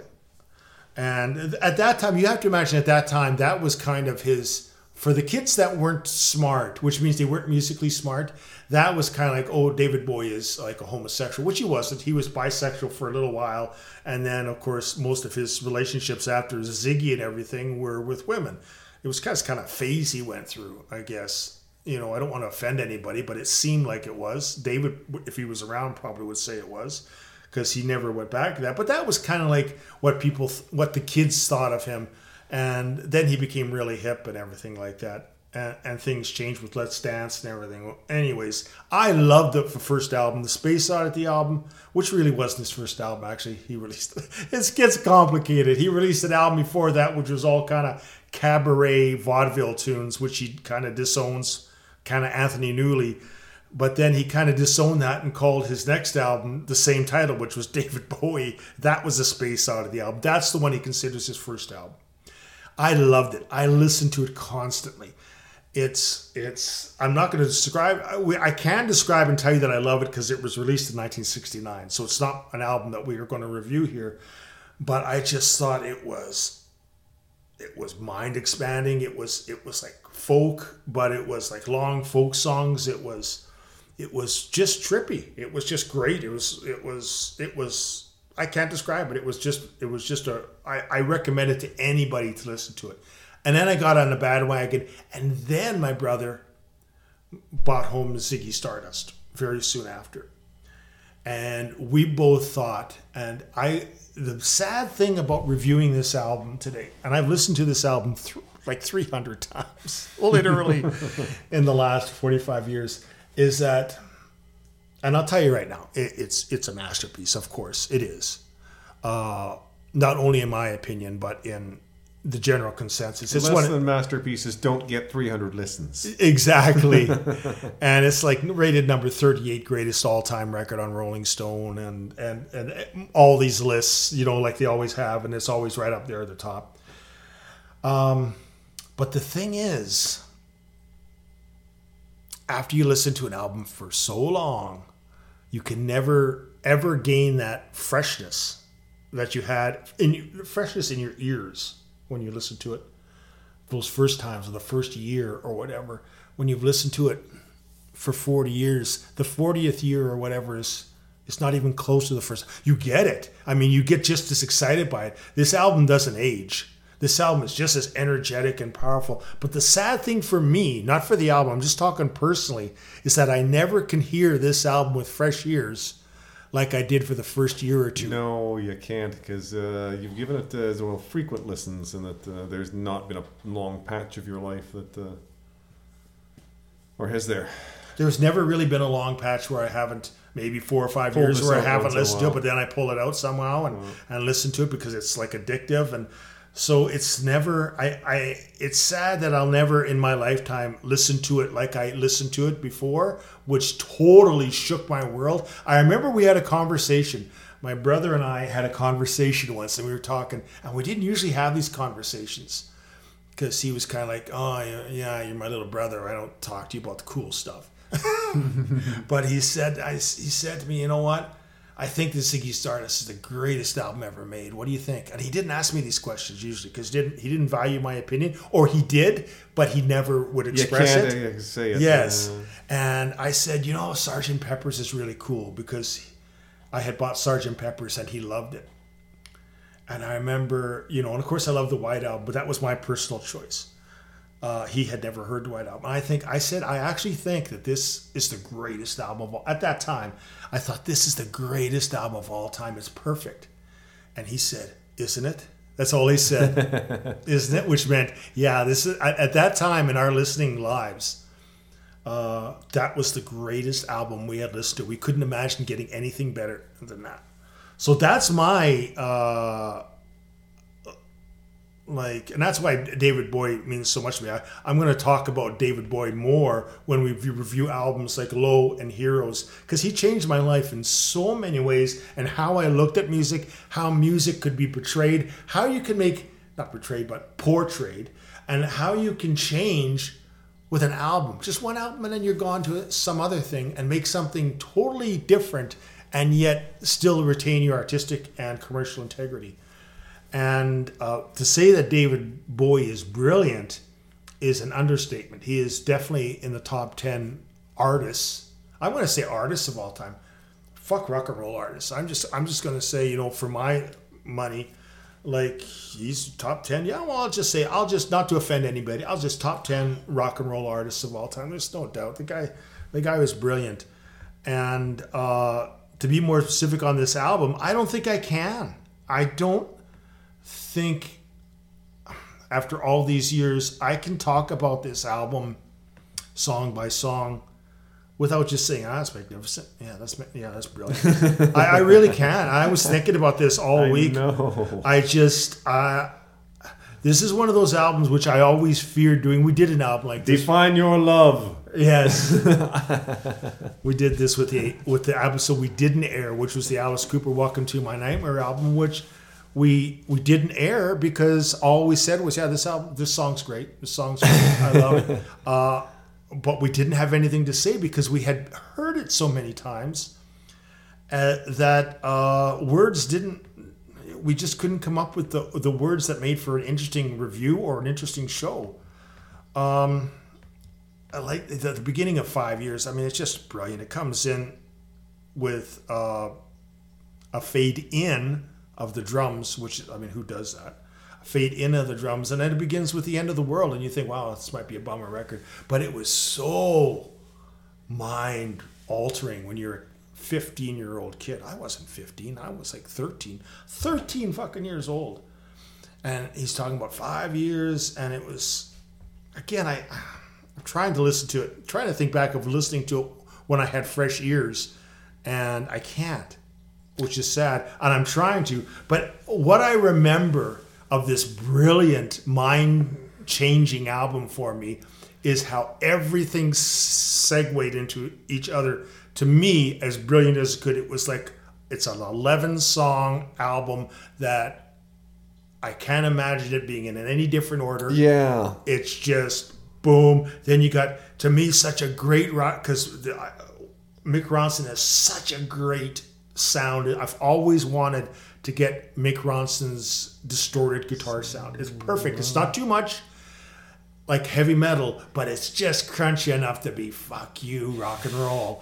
And at that time, you have to imagine at that time, that was kind of his... For the kids that weren't smart, which means they weren't musically smart, that was kind of like, oh, David Bowie is like a homosexual, which he wasn't. He was bisexual for a little while. And then, of course, most of his relationships after Ziggy and everything were with women. It was kind of, kind of phase he went through, I guess. You know, I don't want to offend anybody, but it seemed like it was. David, if he was around, probably would say it was because he never went back to that. But that was kind of like what people, what the kids thought of him. And then he became really hip and everything like that. And, and things changed with Let's Dance and everything. Anyways, I loved the first album, the Space Oddity album, which really wasn't his first album, actually. He released, it gets complicated. He released an album before that, which was all kind of cabaret vaudeville tunes, which he kind of disowns, kind of Anthony Newley. But then he kind of disowned that and called his next album the same title, which was David Bowie. That was the Space Oddity album. That's the one he considers his first album. I loved it. I listened to it constantly. It's, it's, I'm not going to describe, I, I can describe and tell you that I love it because it was released in nineteen sixty-nine. So it's not an album that we are going to review here. But I just thought it was, it was mind expanding. It was, it was like folk, but it was like long folk songs. It was, it was just trippy. It was just great. It was, it was, it was, I can't describe it. It was just, it was just a, I, I recommend it to anybody to listen to it. And then I got on the bandwagon, and then my brother bought home Ziggy Stardust very soon after. And we both thought, and I, the sad thing about reviewing this album today, and I've listened to this album th- like three hundred times, literally, in the last forty-five years, is that, and I'll tell you right now, it, it's it's a masterpiece. Of course, it is. Uh, not only in my opinion, but in the general consensus. It's Less one, than masterpieces don't get three hundred listens. Exactly. And it's like rated number thirty-eight greatest all-time record on Rolling Stone and, and, and all these lists, you know, like they always have, and it's always right up there at the top. Um, but the thing is, after you listen to an album for so long, you can never, ever gain that freshness that you had, in freshness in your ears when you listen to it. Those first times, or the first year or whatever, when you've listened to it for forty years, the fortieth year or whatever is, it's not even close to the first. You get it. I mean, you get just as excited by it. This album doesn't age. This album is just as energetic and powerful. But the sad thing for me, not for the album, I'm just talking personally, is that I never can hear this album with fresh ears like I did for the first year or two. No, you can't, because uh, you've given it uh, well, frequent listens, and that uh, there's not been a long patch of your life that, uh, or has there? There's never really been a long patch where I haven't, maybe four or five Pull years this where I out haven't once in a listened to it, while. but then I pull it out somehow and, and listen to it because it's like addictive. And so it's never, I, I, it's sad that I'll never in my lifetime listen to it like I listened to it before, which totally shook my world. I remember we had a conversation. My brother and I had a conversation once, and we were talking, and we didn't usually have these conversations because he was kind of like, oh, yeah, you're my little brother. I don't talk to you about the cool stuff. But he said, I, he said to me, you know what? I think the Ziggy Stardust is the greatest album ever made. What do you think? And he didn't ask me these questions usually because he didn't, he didn't value my opinion, or he did, but he never would express you can't, it. uh, say it. Yes. Uh, And I said, you know, Sergeant Pepper's is really cool because I had bought Sergeant Pepper's and he loved it. And I remember, you know, and of course I love the White Album, but that was my personal choice. Uh, he had never heard the White Album. I think I said I actually think that this is the greatest album of all. At that time, I thought this is the greatest album of all time. It's perfect. And he said, "Isn't it?" That's all he said. Isn't it? Which meant, yeah, this is at, at that time in our listening lives. Uh, that was the greatest album we had listened to. We couldn't imagine getting anything better than that. So that's my uh, like, and that's why David Bowie means so much to me. I, I'm going to talk about David Bowie more when we review albums like Low and Heroes, because he changed my life in so many ways, and how I looked at music, how music could be portrayed, how you can make, not portrayed, but portrayed, and how you can change with an album. Just one album and then you're gone to some other thing and make something totally different and yet still retain your artistic and commercial integrity. And uh, to say that David Bowie is brilliant is an understatement. He is definitely in the top ten artists. I'm going to say artists of all time. Fuck rock and roll artists. I'm just I'm just going to say, you know, for my money, like, he's top ten. Yeah, well, I'll just say, I'll just, not to offend anybody, I'll just top ten rock and roll artists of all time. There's no doubt. The guy, the guy was brilliant. And uh, to be more specific on this album, I don't think I can. I don't think after all these years I can talk about this album song by song without just saying, ah, that's magnificent. Yeah, that's yeah, that's brilliant. I, I really can. I was thinking about this all I week. know. I just, uh, this is one of those albums which I always feared doing. We did an album like this. Define your love. Yes. We did this with the with the episode we didn't air, which was the Alice Cooper Welcome to My Nightmare album, which we we didn't air because all we said was, yeah, this album, this song's great. This song's great. I love it. Uh, but we didn't have anything to say because we had heard it so many times uh, that uh, words didn't, we just couldn't come up with the the words that made for an interesting review or an interesting show. Um, I like the, the beginning of Five Years. I mean, it's just brilliant. It comes in with uh, a fade in of the drums, which, I mean, who does that? A fade in of the drums, and then it begins with The End of the World, and you think, wow, this might be a bummer record. But it was so mind-altering when you're a fifteen-year-old kid. I wasn't fifteen. I was like thirteen. thirteen fucking years old. And he's talking about five years, and it was, again, I, I'm trying to listen to it, trying to think back of listening to it when I had fresh ears, and I can't, which is sad, and I'm trying to. But what I remember of this brilliant, mind-changing album for me is how everything segued into each other. To me, as brilliant as it could, it was like, it's an eleven-song album that I can't imagine it being in any different order. Yeah. It's just boom. Then you got, to me, such a great rock, because Mick Ronson has such a great sound. I've always wanted to get Mick Ronson's distorted guitar sound. It's perfect. It's not too much like heavy metal, but it's just crunchy enough to be fuck you rock and roll.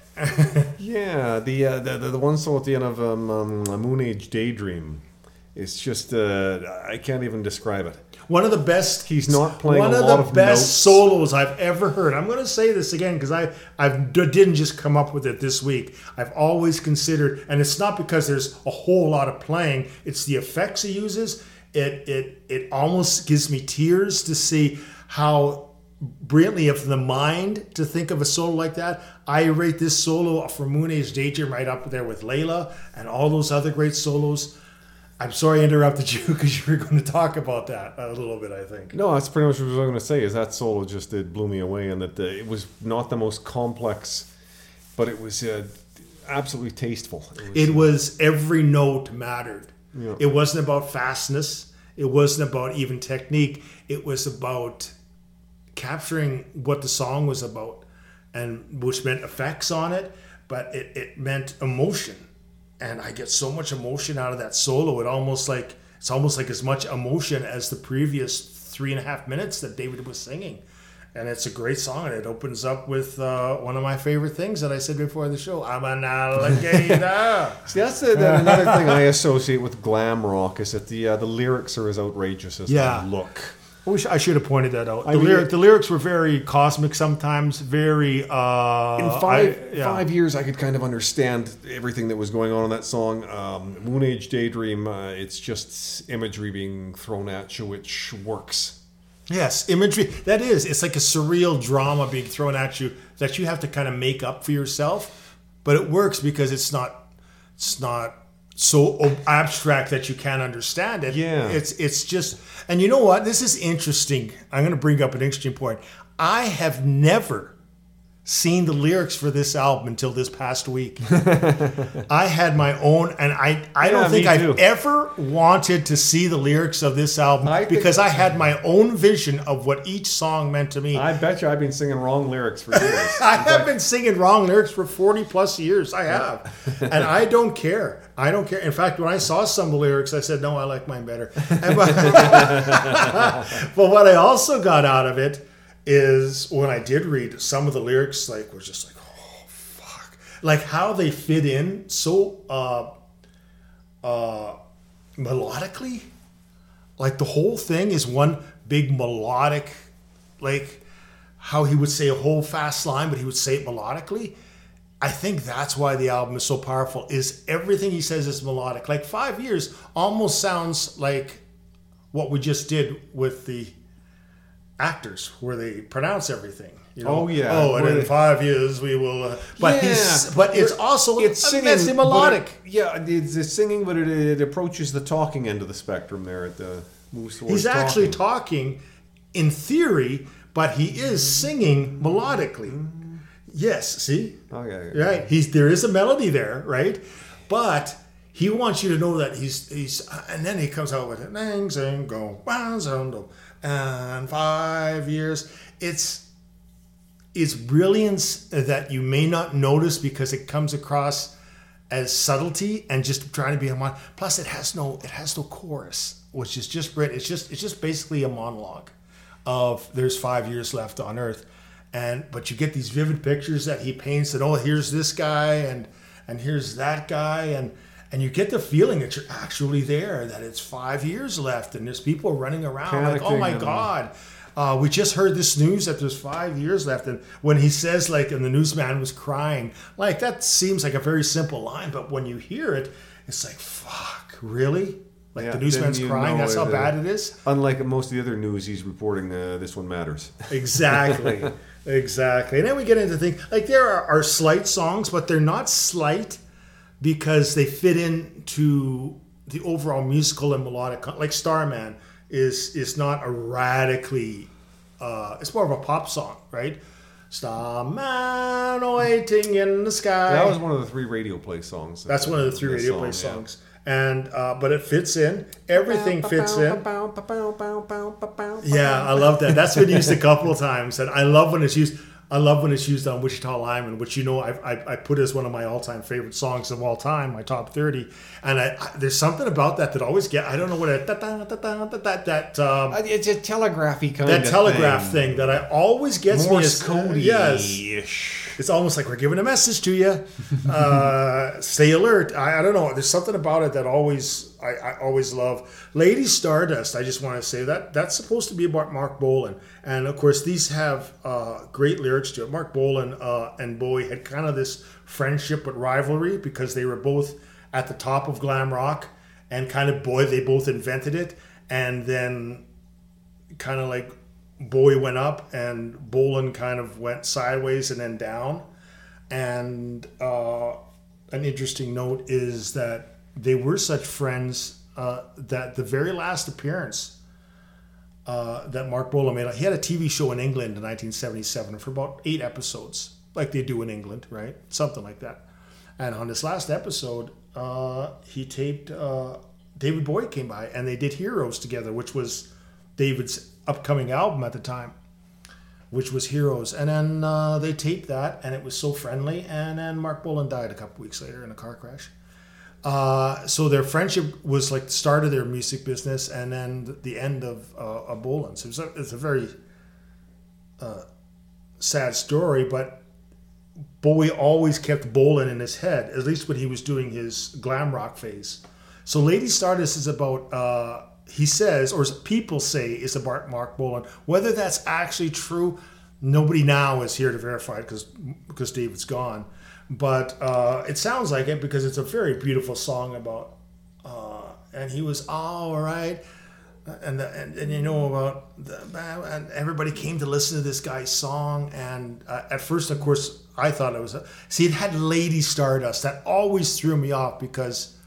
Yeah, the, uh, the the the one song at the end of um, um, a Moon Age Daydream. It's just uh, I can't even describe it. One of the best. He's not playing one a of lot the of best notes. solos I've ever heard. I'm going to say this again because I I didn't just come up with it this week. I've always considered, and it's not because there's a whole lot of playing. It's the effects he uses. It it it almost gives me tears to see how brilliantly of the mind to think of a solo like that. I rate this solo for Moon Age Daydream right up there with Layla and all those other great solos. I'm sorry I interrupted you because you were going to talk about that a little bit, I think. No, that's pretty much what I was going to say, is that solo just it blew me away, and that the, it was not the most complex, but it was uh, absolutely tasteful. It was, it was every note mattered. Yeah. It wasn't about fastness. It wasn't about even technique. It was about capturing what the song was about, and which meant effects on it, but it, it meant emotion. And I get so much emotion out of that solo. It almost like it's almost like as much emotion as the previous three and a half minutes that David was singing. And it's a great song. And it opens up with uh, one of my favorite things that I said before the show. I'm an alligator. See, that's the, the, another thing I associate with glam rock, is that the uh, the lyrics are as outrageous as Yeah. they look. I wish I should have pointed that out. The, I mean, lyric, the lyrics were very cosmic sometimes, very... Uh, In five I, yeah. five years, I could kind of understand everything that was going on in that song. Um, Moon Age Daydream, uh, it's just imagery being thrown at you, which works. Yes, imagery. That is. It's like a surreal drama being thrown at you that you have to kind of make up for yourself. But it works because it's not... It's not so abstract that you can't understand it. Yeah. It's it's just, and you know what? This is interesting. I'm going to bring up an interesting point. I have never seen the lyrics for this album until this past week. I had my own, and I, I Yeah, don't think me I've too. ever wanted to see the lyrics of this album I think- because I had my own vision of what each song meant to me. I bet you I've been singing wrong lyrics for years. I have been singing wrong lyrics for forty plus years. I have. And I don't care. I don't care. In fact, when I saw some of the lyrics, I said, no, I like mine better. And but, but what I also got out of it is when I did read some of the lyrics, like, was just like, oh, fuck. Like how they fit in so uh, uh, melodically. Like the whole thing is one big melodic, like how he would say a whole fast line, but he would say it melodically. I think that's why the album is so powerful, is everything he says is melodic. Like Five Years almost sounds like what we just did with the actors, where they pronounce everything. You know? Oh, yeah. Oh, and Where in they- five years we will. Uh, but Yeah. he's, but it's also It's it's singing, messy but melodic. it- yeah, it's, it's singing, but it, it approaches the talking end of the spectrum there. At the moves towards He's actually talking. talking in theory, but he is singing melodically. Yes, see? Oh yeah, yeah. Right. He's there is a melody there, right? But he wants you to know that he's he's and then he comes out with it. Nang sing go and five years. It's it's brilliance that you may not notice because it comes across as subtlety and just trying to be a mon. Plus, it has no it has no chorus, which is just Brit. It's just it's just basically a monologue of there's five years left on Earth, and but you get these vivid pictures that he paints, and oh, here's this guy, and and here's that guy, and and you get the feeling that you're actually there, that it's five years left, and there's people running around like, oh my Panicking and- God. Uh, we just heard this news that there's five years left, and when he says like, and the newsman was crying, like that seems like a very simple line, but when you hear it, it's like, fuck, really? Like Yeah, the newsman's then you crying. know That's how it, uh, bad it is. Unlike most of the other news he's reporting, uh, this one matters. Exactly, exactly. And then we get into things like there are, are slight songs, but they're not slight because they fit into the overall musical and melodic. con- Like Starman is is not a radically. Uh, it's more of a pop song, right? Starman waiting in the sky. That was one of the three radio play songs. That's one of the three That radio song, play yeah. songs. And uh, but it fits in. Everything fits in. Yeah, I love that. That's been used a couple of times, and I love when it's used. I love when it's used on Wichita Lineman, which you know I, I, I put as one of my all-time favorite songs of all time, my top thirty. And I, I, there's something about that that always get. I don't know what it, that that that um, Uh, It's a telegraphy kind that of telegraph thing. that I always gets Morse me. As, code yes. It's almost like we're giving a message to you. Uh, stay alert. I, I don't know. There's something about it that always I, I always love. Lady Stardust. I just want to say that that's supposed to be about Mark Bolan, and of course these have uh, great lyrics to it. Mark Bolan uh, and Bowie had kind of this friendship but rivalry because they were both at the top of glam rock, and kind of boy they both invented it, and then kind of like. Bowie went up and Bolan kind of went sideways and then down. And uh, an interesting note is that they were such friends uh, that the very last appearance uh, that Mark Bolan made, he had a T V show in England in nineteen seventy-seven for about eight episodes, like they do in England, right? Something like that. And on this last episode, uh, he taped, uh, David Bowie came by and they did Heroes together, which was David's upcoming album at the time, which was Heroes. And then uh, they taped that, and it was so friendly. And then Mark Bolan died a couple weeks later in a car crash. Uh, so their friendship was like the start of their music business, and then the end of uh, of Bolan. So it's a, it's a very uh, sad story, but Bowie always kept Bolan in his head, at least when he was doing his glam rock phase. So Lady Stardust is about. Uh, He says, or people say, is about Mark Bolan. Whether that's actually true, nobody now is here to verify it because because David's gone. But uh, it sounds like it because it's a very beautiful song about. Uh, and he was all right, and the, and, and you know about the, and everybody came to listen to this guy's song. And uh, at first, of course, I thought it was a, see it had Lady Stardust. That always threw me off because.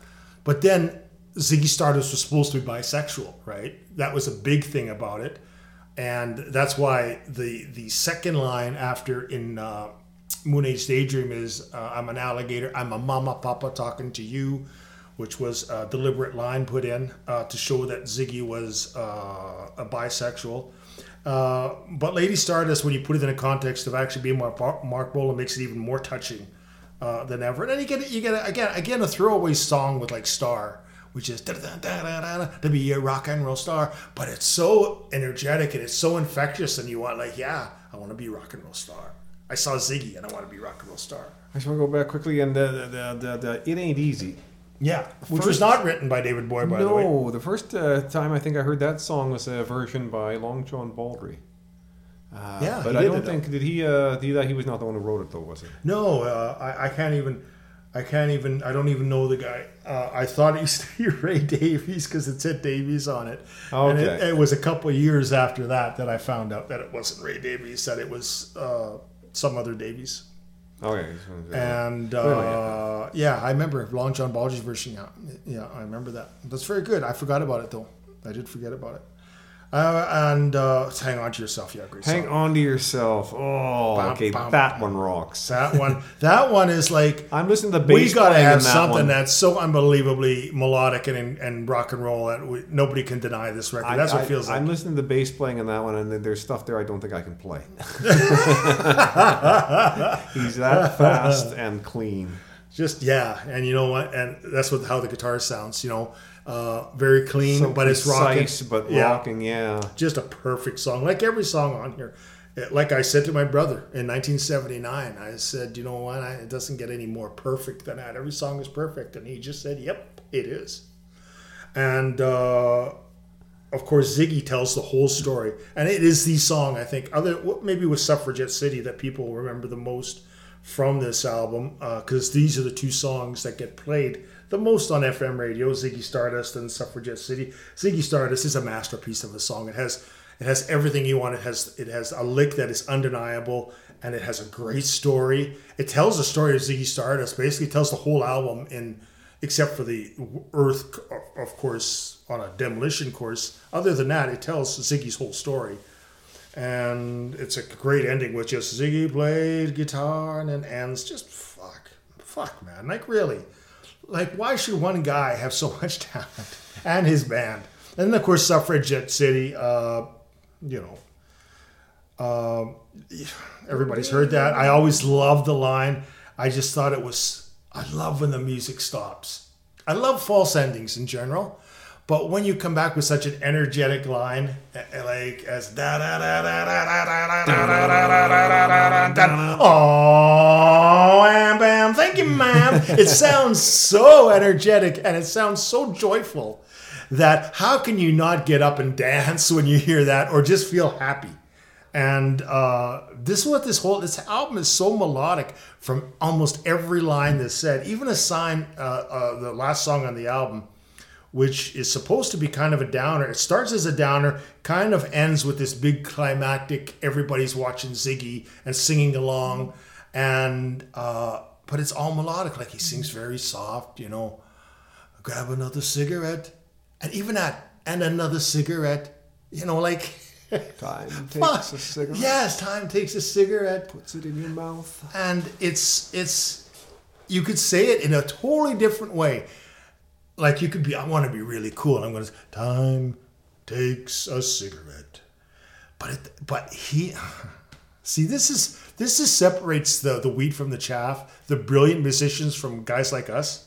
But then Ziggy Stardust was supposed to be bisexual, right? That was a big thing about it. And that's why the the second line after in uh, Moon Age Daydream is uh, I'm an alligator, I'm a mama papa talking to you, which was a deliberate line put in uh, to show that Ziggy was uh, a bisexual. Uh, but Lady Stardust, when you put it in a context of actually being Mark, Mark Bolan, makes it even more touching uh, than ever. And then you get you get again again a throwaway song with like Star, which is da da da da da to be a rock and roll star. But it's so energetic and it's so infectious, and you want like, yeah, I want to be a rock and roll star. I saw Ziggy and I want to be a rock and roll star. I just want to go back quickly and the the, the, the It Ain't Easy. Yeah, which First, was not written by David Bowie, by no, the way. No, the first uh, time I think I heard that song was a version by Long John Baldry. Uh, yeah, but I don't think did he uh, did he, he was not the one who wrote it though, was it? No, uh, I, I can't even. I can't even. I don't even know the guy. Uh, I thought it used to be Ray Davies because it said Davies on it. Okay. And it, it was a couple of years after that that I found out that it wasn't Ray Davies. That it was uh, some other Davies. Okay. And uh, yeah, I remember Long John Baldry's version. Yeah, yeah, I remember that. That's very good. I forgot about it though. I did forget about it. Uh, and uh, hang on to yourself, yeah, great Hang song. on to yourself. Oh, Bum, okay, bum, that bum. one rocks. That one, that one is like I'm listening to the bass. we gotta playing have in that something one. that's so unbelievably melodic and and rock and roll that we, nobody can deny this record. I, That's what I, it feels like. I'm listening to the bass playing in that one, and then there's stuff there I don't think I can play. He's that fast and clean. Just yeah, and you know what? And that's what how the guitar sounds. You know, uh, very clean, So but it's rocking. precise, but Yeah. rocking, yeah. Just a perfect song, like every song on here. It- Like I said to my brother in nineteen seventy-nine, I said, you know what? I, it doesn't get any more perfect than that. Every song is perfect, and he just said, "Yep, it is." And uh, of course, Ziggy tells the whole story, and it is the song I think, other maybe with Suffragette City, that people remember the most from this album, because uh, these are the two songs that get played the most on F M radio, Ziggy Stardust and Suffragette City. Ziggy Stardust is a masterpiece of a song. It has it has everything you want. It has it has a lick that is undeniable, and it has a great story. It tells the story of Ziggy Stardust. Basically, it tells the whole album in, except for the Earth, of course, on a demolition course. Other than that, it tells Ziggy's whole story. And it's a great ending with just Ziggy played guitar and then ends. Just fuck. Fuck, man. Like, really. Like, why should one guy have so much talent? And his band. And then, of course, Suffragette City, uh, you know. Uh, everybody's heard that. I always loved the line. I just thought it was... I love when the music stops. I love false endings in general. But when you come back with such an energetic line, like as da da da da da da da da da da da da, oh, wham bam, thank you, ma'am. It sounds so energetic and it sounds so joyful that how can you not get up and dance when you hear that, or just feel happy? And uh, this is what this whole this album is so melodic from almost every line that's said. Even a sign, uh, uh, the last song on the album, which is supposed to be kind of a downer. It starts as a downer, kind of ends with this big climactic, everybody's watching Ziggy and singing along. And, uh, but it's all melodic, like he sings very soft, you know, grab another cigarette. And even that, and another cigarette, you know, like... Time takes a cigarette. Yes, time takes a cigarette. Puts it in your mouth. And it's, it's, you could say it in a totally different way. Like you could be, I want to be really cool. And I'm going to say, time takes a cigarette. But it, but he, see, this is, this is separates the, the wheat from the chaff, the brilliant musicians from guys like us,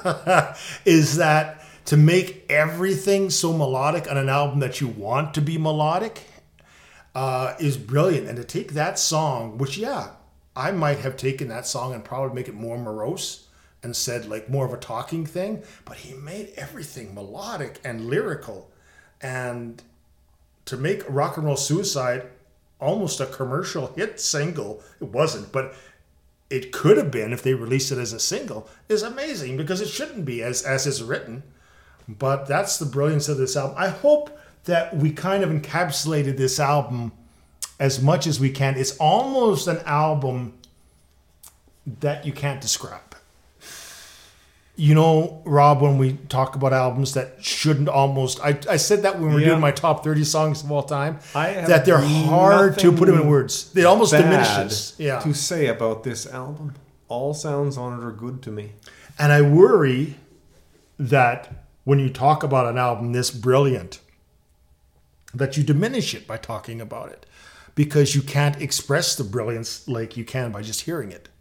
is that to make everything so melodic on an album that you want to be melodic uh, is brilliant. And to take that song, which, yeah, I might have taken that song and probably make it more morose and said like more of a talking thing, but he made everything melodic and lyrical. And to make Rock and Roll Suicide almost a commercial hit single, it wasn't, but it could have been if they released it as a single, is amazing, because it shouldn't be as, as is written. But that's the brilliance of this album. I hope that we kind of encapsulated this album as much as we can. It's almost an album that you can't describe. you know, Rob, when we talk about albums that shouldn't almost, I, I said that when we were Yeah. doing my top thirty songs of all time, I have that they're hard to put them in words. It almost bad diminishes. Yeah. to say about this album. All sounds on it are good to me. And I worry that when you talk about an album this brilliant, that you diminish it by talking about it because you can't express the brilliance like you can by just hearing it.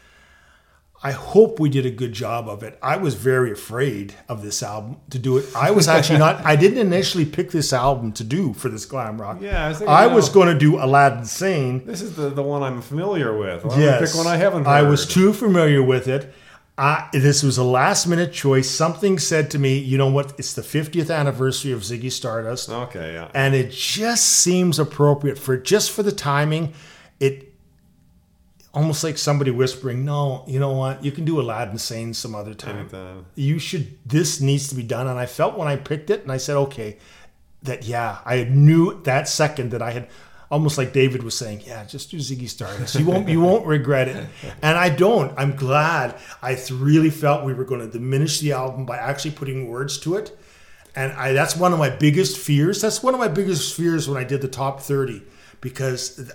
I hope we did a good job of it. I was very afraid of this album to do it. I was actually not, I didn't initially pick this album to do for this glam rock. Yeah, I was thinking, I no, was going to do Aladdin Sane. This is the, the one I'm familiar with. Why don't we Yes. pick one I haven't heard. I was too familiar with it. I, this was a last minute choice. Something said to me, you know what? It's the fiftieth anniversary of Ziggy Stardust. Okay, yeah. And it just seems appropriate for just for the timing. It almost like somebody whispering, no, you know what? You can do Aladdin Sane some other time. Anytime. You should, this needs to be done. And I felt when I picked it and I said, okay, that, yeah, I knew that second that I had, almost like David was saying, yeah, just do Ziggy Stardust. You won't, you won't regret it. And I don't. I'm glad. I th- really felt we were going to diminish the album by actually putting words to it. And I, that's one of my biggest fears. That's one of my biggest fears when I did the top thirty, because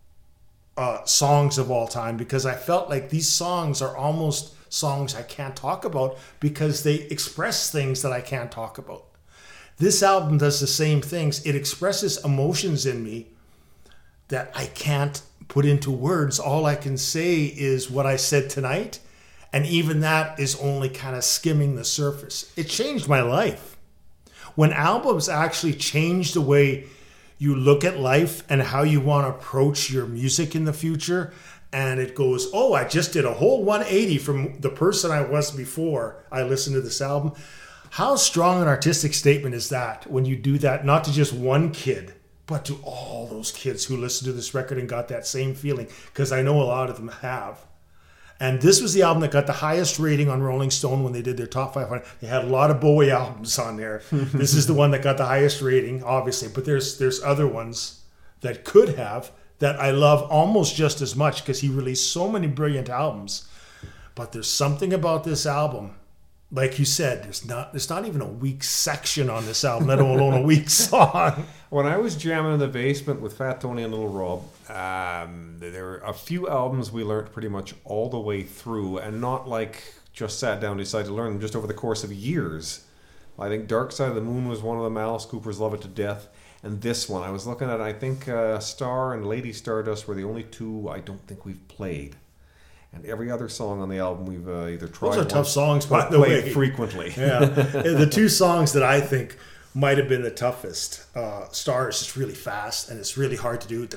uh, songs of all time, because I felt like these songs are almost songs I can't talk about because they express things that I can't talk about. This album does the same things. It expresses emotions in me that I can't put into words. All I can say is what I said tonight. And even that is only kind of skimming the surface. It changed my life. When albums actually change the way you look at life and how you want to approach your music in the future, and it goes, oh, I just did a whole one eighty from the person I was before I listened to this album. How strong an artistic statement is that when you do that, not to just one kid, but to all those kids who listened to this record and got that same feeling, because I know a lot of them have. And this was the album that got the highest rating on Rolling Stone when they did their top five hundred. They had a lot of Bowie albums on there. This is the one that got the highest rating, obviously. But there's there's other ones that could have that I love almost just as much because he released so many brilliant albums. But there's something about this album. Like you said, there's not there's not even a weak section on this album, let alone a weak song. When I was jamming in the basement with Fat Tony and Little Rob, um, there were a few albums we learned pretty much all the way through, and not like just sat down and decided to learn them, just over the course of years. I think Dark Side of the Moon was one of them, Alice Cooper's Love It to Death, and this one. I was looking at, I think uh, Star and Lady Stardust were the only two I don't think we've played. And every other song on the album we've uh, either tried. Those are tough songs, or by the played way. frequently. Yeah, the two songs that I think might have been the toughest. Uh, Star is just really fast and it's really hard to do.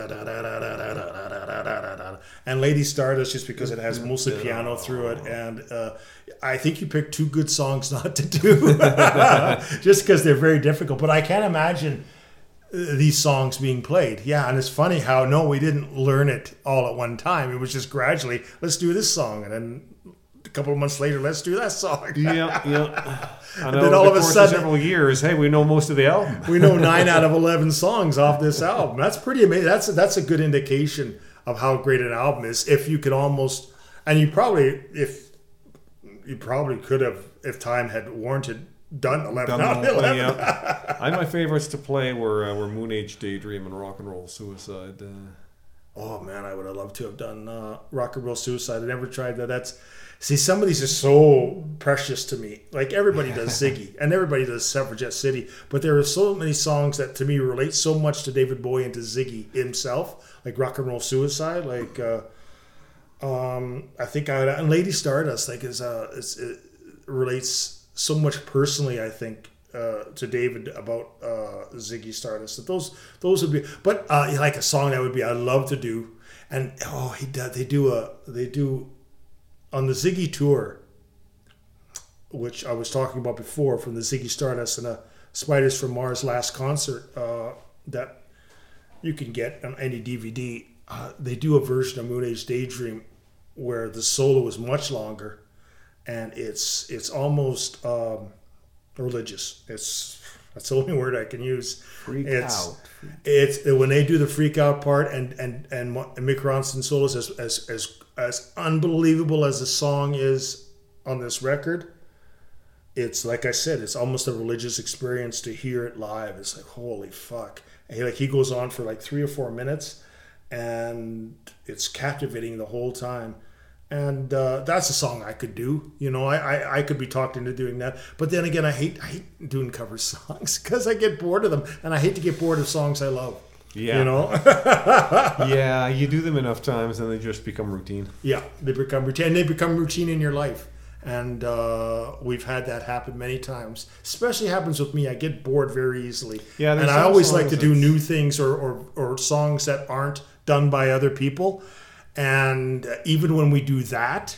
And Lady Stardust, just because it has mostly piano through it. And uh, I think you picked two good songs not to do, just because they're very difficult. But I can't imagine these songs being played. Yeah, and it's funny how, no, we didn't learn it all at one time. It was just gradually, let's do this song. And then a couple of months later, let's do that song. Yeah, yeah. I know. And then all of a course sudden, several years, hey, we know most of the album. we know nine out of eleven songs off this album. That's pretty amazing. That's that's a good indication of how great an album is. If you could almost, and you probably, if you probably could have, if time had warranted, done eleven Done out of the whole thing, eleven. yeah. I, my favorites to play were uh, were Moon Age Daydream and Rock and Roll Suicide. Uh, Oh man, I would have loved to have done uh, Rock and Roll Suicide. I never tried that. That's see, some of these are so precious to me. Like everybody does Ziggy, and everybody does Suffragette City, but there are so many songs that to me relate so much to David Bowie and to Ziggy himself, like Rock and Roll Suicide. Like uh, um, I think I would, and Lady Stardust, like is uh, is, it relates so much personally, I think. Uh, to David about uh, Ziggy Stardust. So those those would be, but uh, like a song that would be I'd love to do, and oh he does they do a they do on the Ziggy tour, which I was talking about before from the Ziggy Stardust and a Spiders from Mars last concert uh, that you can get on any D V D. Uh, they do a version of Moon Age Daydream where the solo is much longer, and it's it's almost. Um, religious. It's that's the only word I can use. Freak it's, out. It's when they do the freak out part and and and Mick Ronson solos as as as as unbelievable as the song is on this record, it's like I said, it's almost a religious experience to hear it live. It's like, holy fuck. And he, like he goes on for like three or four minutes, and it's captivating the whole time. And uh, that's a song I could do. You know, I, I, I could be talked into doing that. But then again, I hate I hate doing cover songs because I get bored of them, and I hate to get bored of songs I love. Yeah. You know? Yeah, you do them enough times and they just become routine. Yeah, they become routine. And they become routine in your life. And uh, we've had that happen many times. Especially happens with me. I get bored very easily. Yeah, and I always like to do new things or, or, or songs that aren't done by other people. And even when we do that,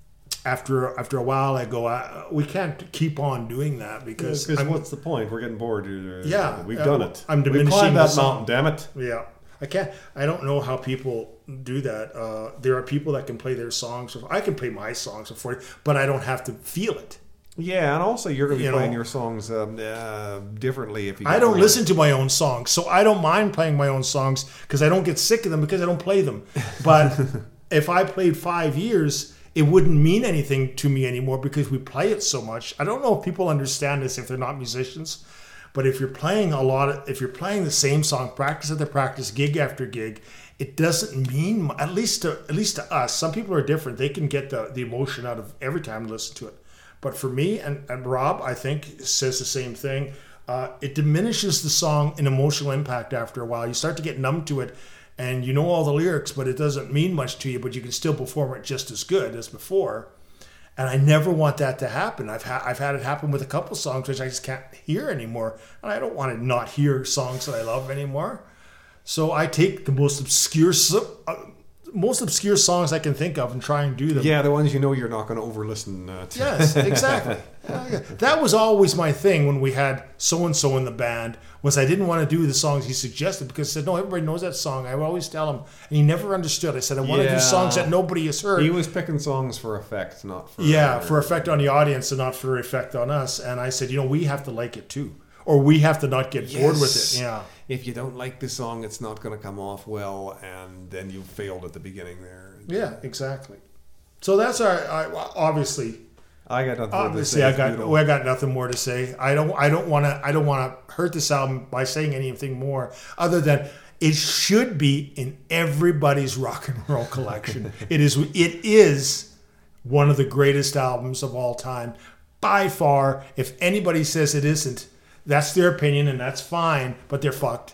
after after a while, I go, I, we can't keep on doing that because yeah, what's the point? We're getting bored. Yeah, we've uh, done it. I'm diminishing we climbed that the song. mountain. Damn it! Yeah, I can't. I don't know how people do that. Uh, there are people that can play their songs. I can play my songs for you, but I don't have to feel it. Yeah, and also you're going to be You playing know? your songs um, uh, differently if you. I get don't bored. listen to my own songs, so I don't mind playing my own songs because I don't get sick of them because I don't play them. But if I played five years, it wouldn't mean anything to me anymore because we play it so much. I don't know if people understand this if they're not musicians, but if you're playing a lot, of, if you're playing the same song, practice after practice, gig after gig, it doesn't mean mu- at least to at least to us. Some people are different; they can get the the emotion out of every time they listen to it. But for me and, and Rob, I think says the same thing. Uh, it diminishes the song in emotional impact after a while. You start to get numb to it, and you know all the lyrics, but it doesn't mean much to you. But you can still perform it just as good as before. And I never want that to happen. I've had I've had it happen with a couple songs which I just can't hear anymore, and I don't want to not hear songs that I love anymore. So I take the most obscure. So, uh, most obscure songs I can think of and try and do them. Yeah, the ones you know you're not going to over listen uh, to. Yes, exactly. Yeah, yeah. That was always my thing when we had so-and-so in the band, was I didn't want to do the songs he suggested because I said, no, everybody knows that song. I would always tell him. And he never understood. I said, I want to Yeah. do songs that nobody has heard. He was picking songs for effect, not for... Yeah, for effect on the audience and not for effect on us. And I said, you know, we have to like it too. Or we have to not get bored with Yes. it. Yeah. If you don't like the song, it's not going to come off well, and then you failed at the beginning there. Yeah, exactly. So that's our, I, obviously... I got nothing more to Obviously, say. I It's got beautiful. I got nothing more to say. I don't I don't want to I don't want to hurt this album by saying anything more other than it should be in everybody's rock and roll collection. it is it is one of the greatest albums of all time by far. If anybody says it isn't, that's their opinion and that's fine, but they're fucked.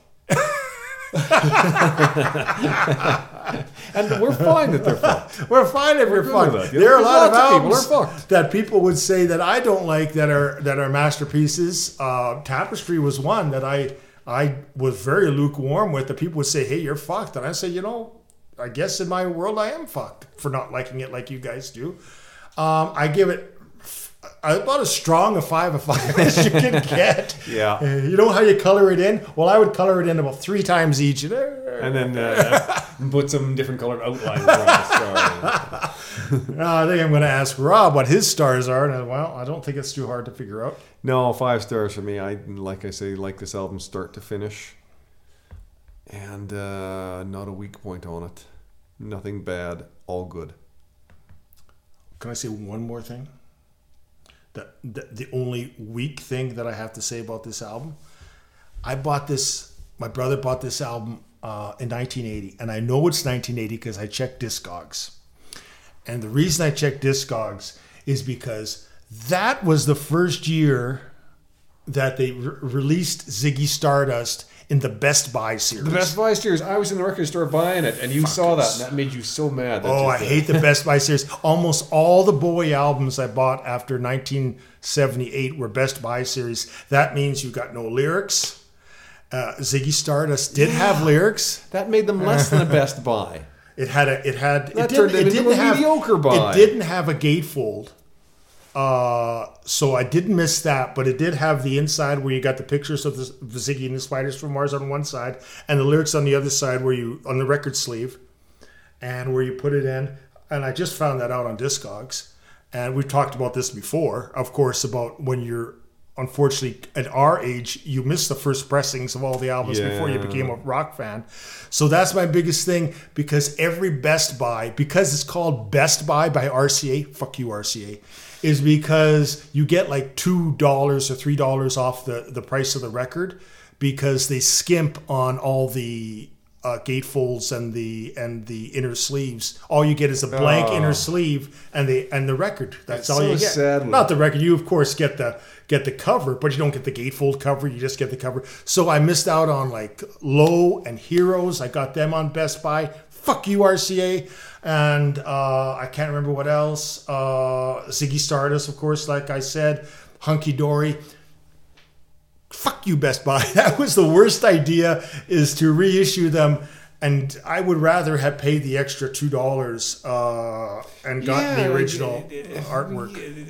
And we're fine that they're fucked. We're fine if you're good fucked. with that. There are a There's lot of lots of people albums are fucked. that people would say that I don't like that are that are masterpieces. Uh, Tapestry was one that I I was very lukewarm with. The people would say, "Hey, you're fucked," and I say, "You know, I guess in my world I am fucked for not liking it like you guys do." Um, I give it about as strong a five of five as you can get. Yeah. Uh, You know how you color it in? Well, I would color it in about three times each. And then uh, put some different colored outlines on the star. Uh, I think I'm going to ask Rob what his stars are. And well, I don't think it's too hard to figure out. No, five stars for me. I like I say, like this album start to finish, and uh, not a weak point on it. Nothing bad, all good. Can I say one more thing? The, the, the only weak thing that I have to say about this album, I bought this, my brother bought this album uh, in nineteen eighty. And I know it's nineteen eighty because I checked Discogs. And the reason I checked Discogs is because that was the first year that they re- released Ziggy Stardust in the Best Buy series. The Best Buy series. I was in the record store buying it, and you saw that, and that made you so mad. That Oh, I just, uh, hate the Best Buy series. Almost all the Bowie albums I bought after nineteen seventy-eight were Best Buy series. That means you got no lyrics. Uh, Ziggy Stardust did have lyrics. that made them less than a Best Buy. It had a. It had. That it turned didn't, them it into didn't a have, mediocre buy. It didn't have a gatefold. Uh, so I did miss that, but it did have the inside where you got the pictures of the, the Ziggy and the Spiders from Mars on one side, and the lyrics on the other side, where you on the record sleeve, and where you put it in. And I just found that out on Discogs, and we've talked about this before, of course, about when you're unfortunately at our age, you miss the first pressings of all the albums Yeah. before you became a rock fan. So that's my biggest thing, because every Best Buy, because it's called Best Buy by R C A, fuck you R C A. is because you get like two dollars or three dollars off the, the price of the record because they skimp on all the uh, gatefolds and the and the inner sleeves. All you get is a blank Oh. inner sleeve and the and the record. That's It's all so you get. sad. Not the record. You of course get the get the cover, but you don't get the gatefold cover. You just get the cover. So I missed out on like Low and Heroes. I got them on Best Buy. Fuck you, R C A. And uh, I can't remember what else. Uh, Ziggy Stardust, of course, like I said. Hunky Dory. Fuck you, Best Buy. That was the worst idea, is to reissue them. And I would rather have paid the extra two dollars uh, and gotten Yeah, the original it- it- artwork.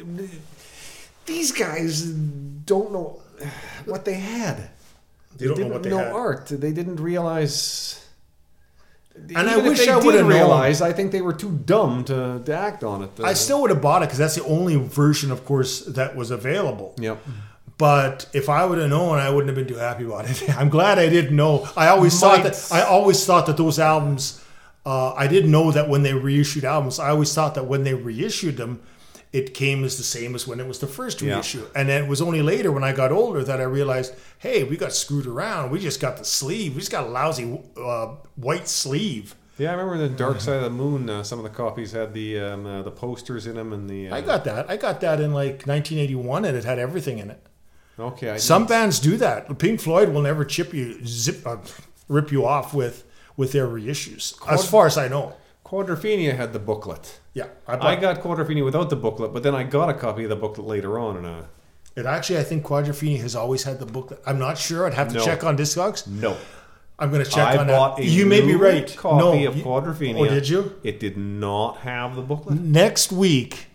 These guys don't know what they had. They don't know didn't what they know had. art. They didn't realize. And I Even if wish they I did would've known. realize. I think they were too dumb to, to act on it. I still would have bought it because that's the only version, of course, that was available. Yep. But if I would have known, I wouldn't have been too happy about it. I'm glad I didn't know. I always thought Might- that I always thought that those albums. Uh, I didn't know that when they reissued albums. I always thought that when they reissued them, it came as the same as when it was the first Yeah. reissue. And then it was only later when I got older that I realized, hey, we got screwed around. We just got the sleeve. We just got a lousy uh, white sleeve. Yeah, I remember the Dark Side of the Moon. Uh, some of the copies had the um, uh, the posters in them and the. Uh, I got that. I got that in like nineteen eighty-one, and it had everything in it. Okay. I Some didn't- bands do that. Pink Floyd will never chip you, zip, uh, rip you off with with their reissues, as far as I know. Quadrophenia had the booklet. Yeah, I, bought, I got Quadrophenia without the booklet, but then I got a copy of the booklet later on. And uh, it. Actually, I think Quadrophenia has always had the booklet. I'm not sure. I'd have to No. check on Discogs. no, I'm going to check I on bought that. a You may be new right. copy no, of you- Quadrophenia. Oh, did you? It did not have the booklet. Next week,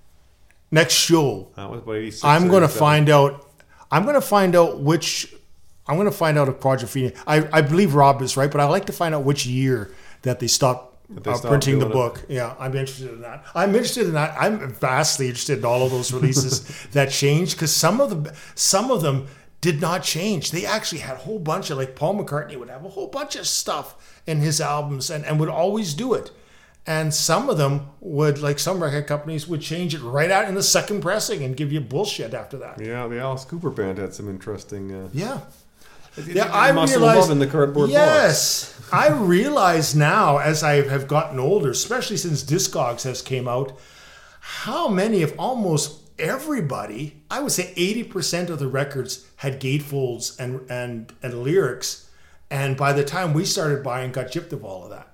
next show, That was about eighty-six. I'm going to eighty-seven. find out. I'm going to find out which. I'm going to find out if Quadrophenia. I, I believe Rob is right, but I'd like to find out which year that they stopped, they uh, stopped printing the doing it. book. Yeah, I'm interested in that. I'm interested in that. I'm vastly interested in all of those releases that changed, because some of them, some of them did not change. They actually had a whole bunch of, like Paul McCartney would have a whole bunch of stuff in his albums and, and would always do it. And some of them would, like some record companies, would change it right out in the second pressing and give you bullshit after that. Yeah, the Alice Cooper band had some interesting. Uh, Yeah. it- Yeah, it- I Muscle realize. Love in the cardboard yes, I realize now, as I have gotten older, especially since Discogs has came out, how many of almost everybody, I would say eighty percent of the records had gatefolds and and and lyrics, and by the time we started buying, got gypped of all of that.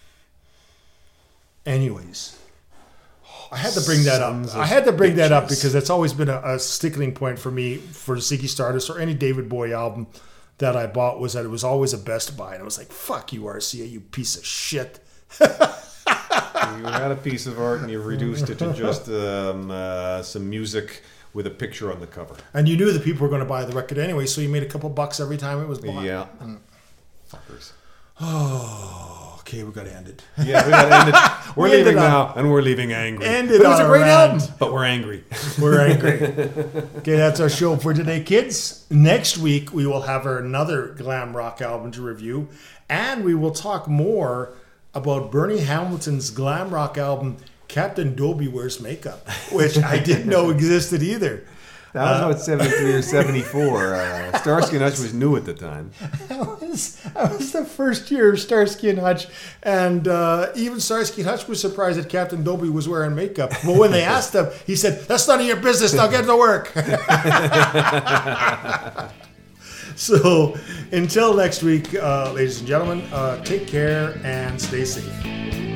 Anyways. I had to bring that Sons up. of I had to bring that up bitches. because it's always been a, a stickling point for me for Ziggy Stardust or any David Bowie album that I bought, was that it was always a Best Buy. And I was like, fuck you, R C A, you piece of shit. You had a piece of art and you reduced it to just um, uh, some music with a picture on the cover. And you knew that people were going to buy the record anyway, so you made a couple bucks every time it was bought. Yeah. Fuckers. Oh, okay, we got to end it. Yeah, we got to end it. We're We ended leaving on- now, and we're leaving angry. Ended But it was on a a great rant. album, but we're angry. We're angry. Okay, that's our show for today, kids. Next week, we will have our another glam rock album to review, and we will talk more about Bernie Hamilton's glam rock album, Captain Dobie Wears Makeup, which I didn't know existed either. That was about seventy-three or seventy-four. Uh, Starsky and Hutch was new at the time. That was, that was the first year of Starsky and Hutch, and uh, even Starsky and Hutch was surprised that Captain Dobie was wearing makeup. But when they asked him, he said, "That's none of your business. Now get to work." So, until next week, uh, ladies and gentlemen, uh, take care and stay safe.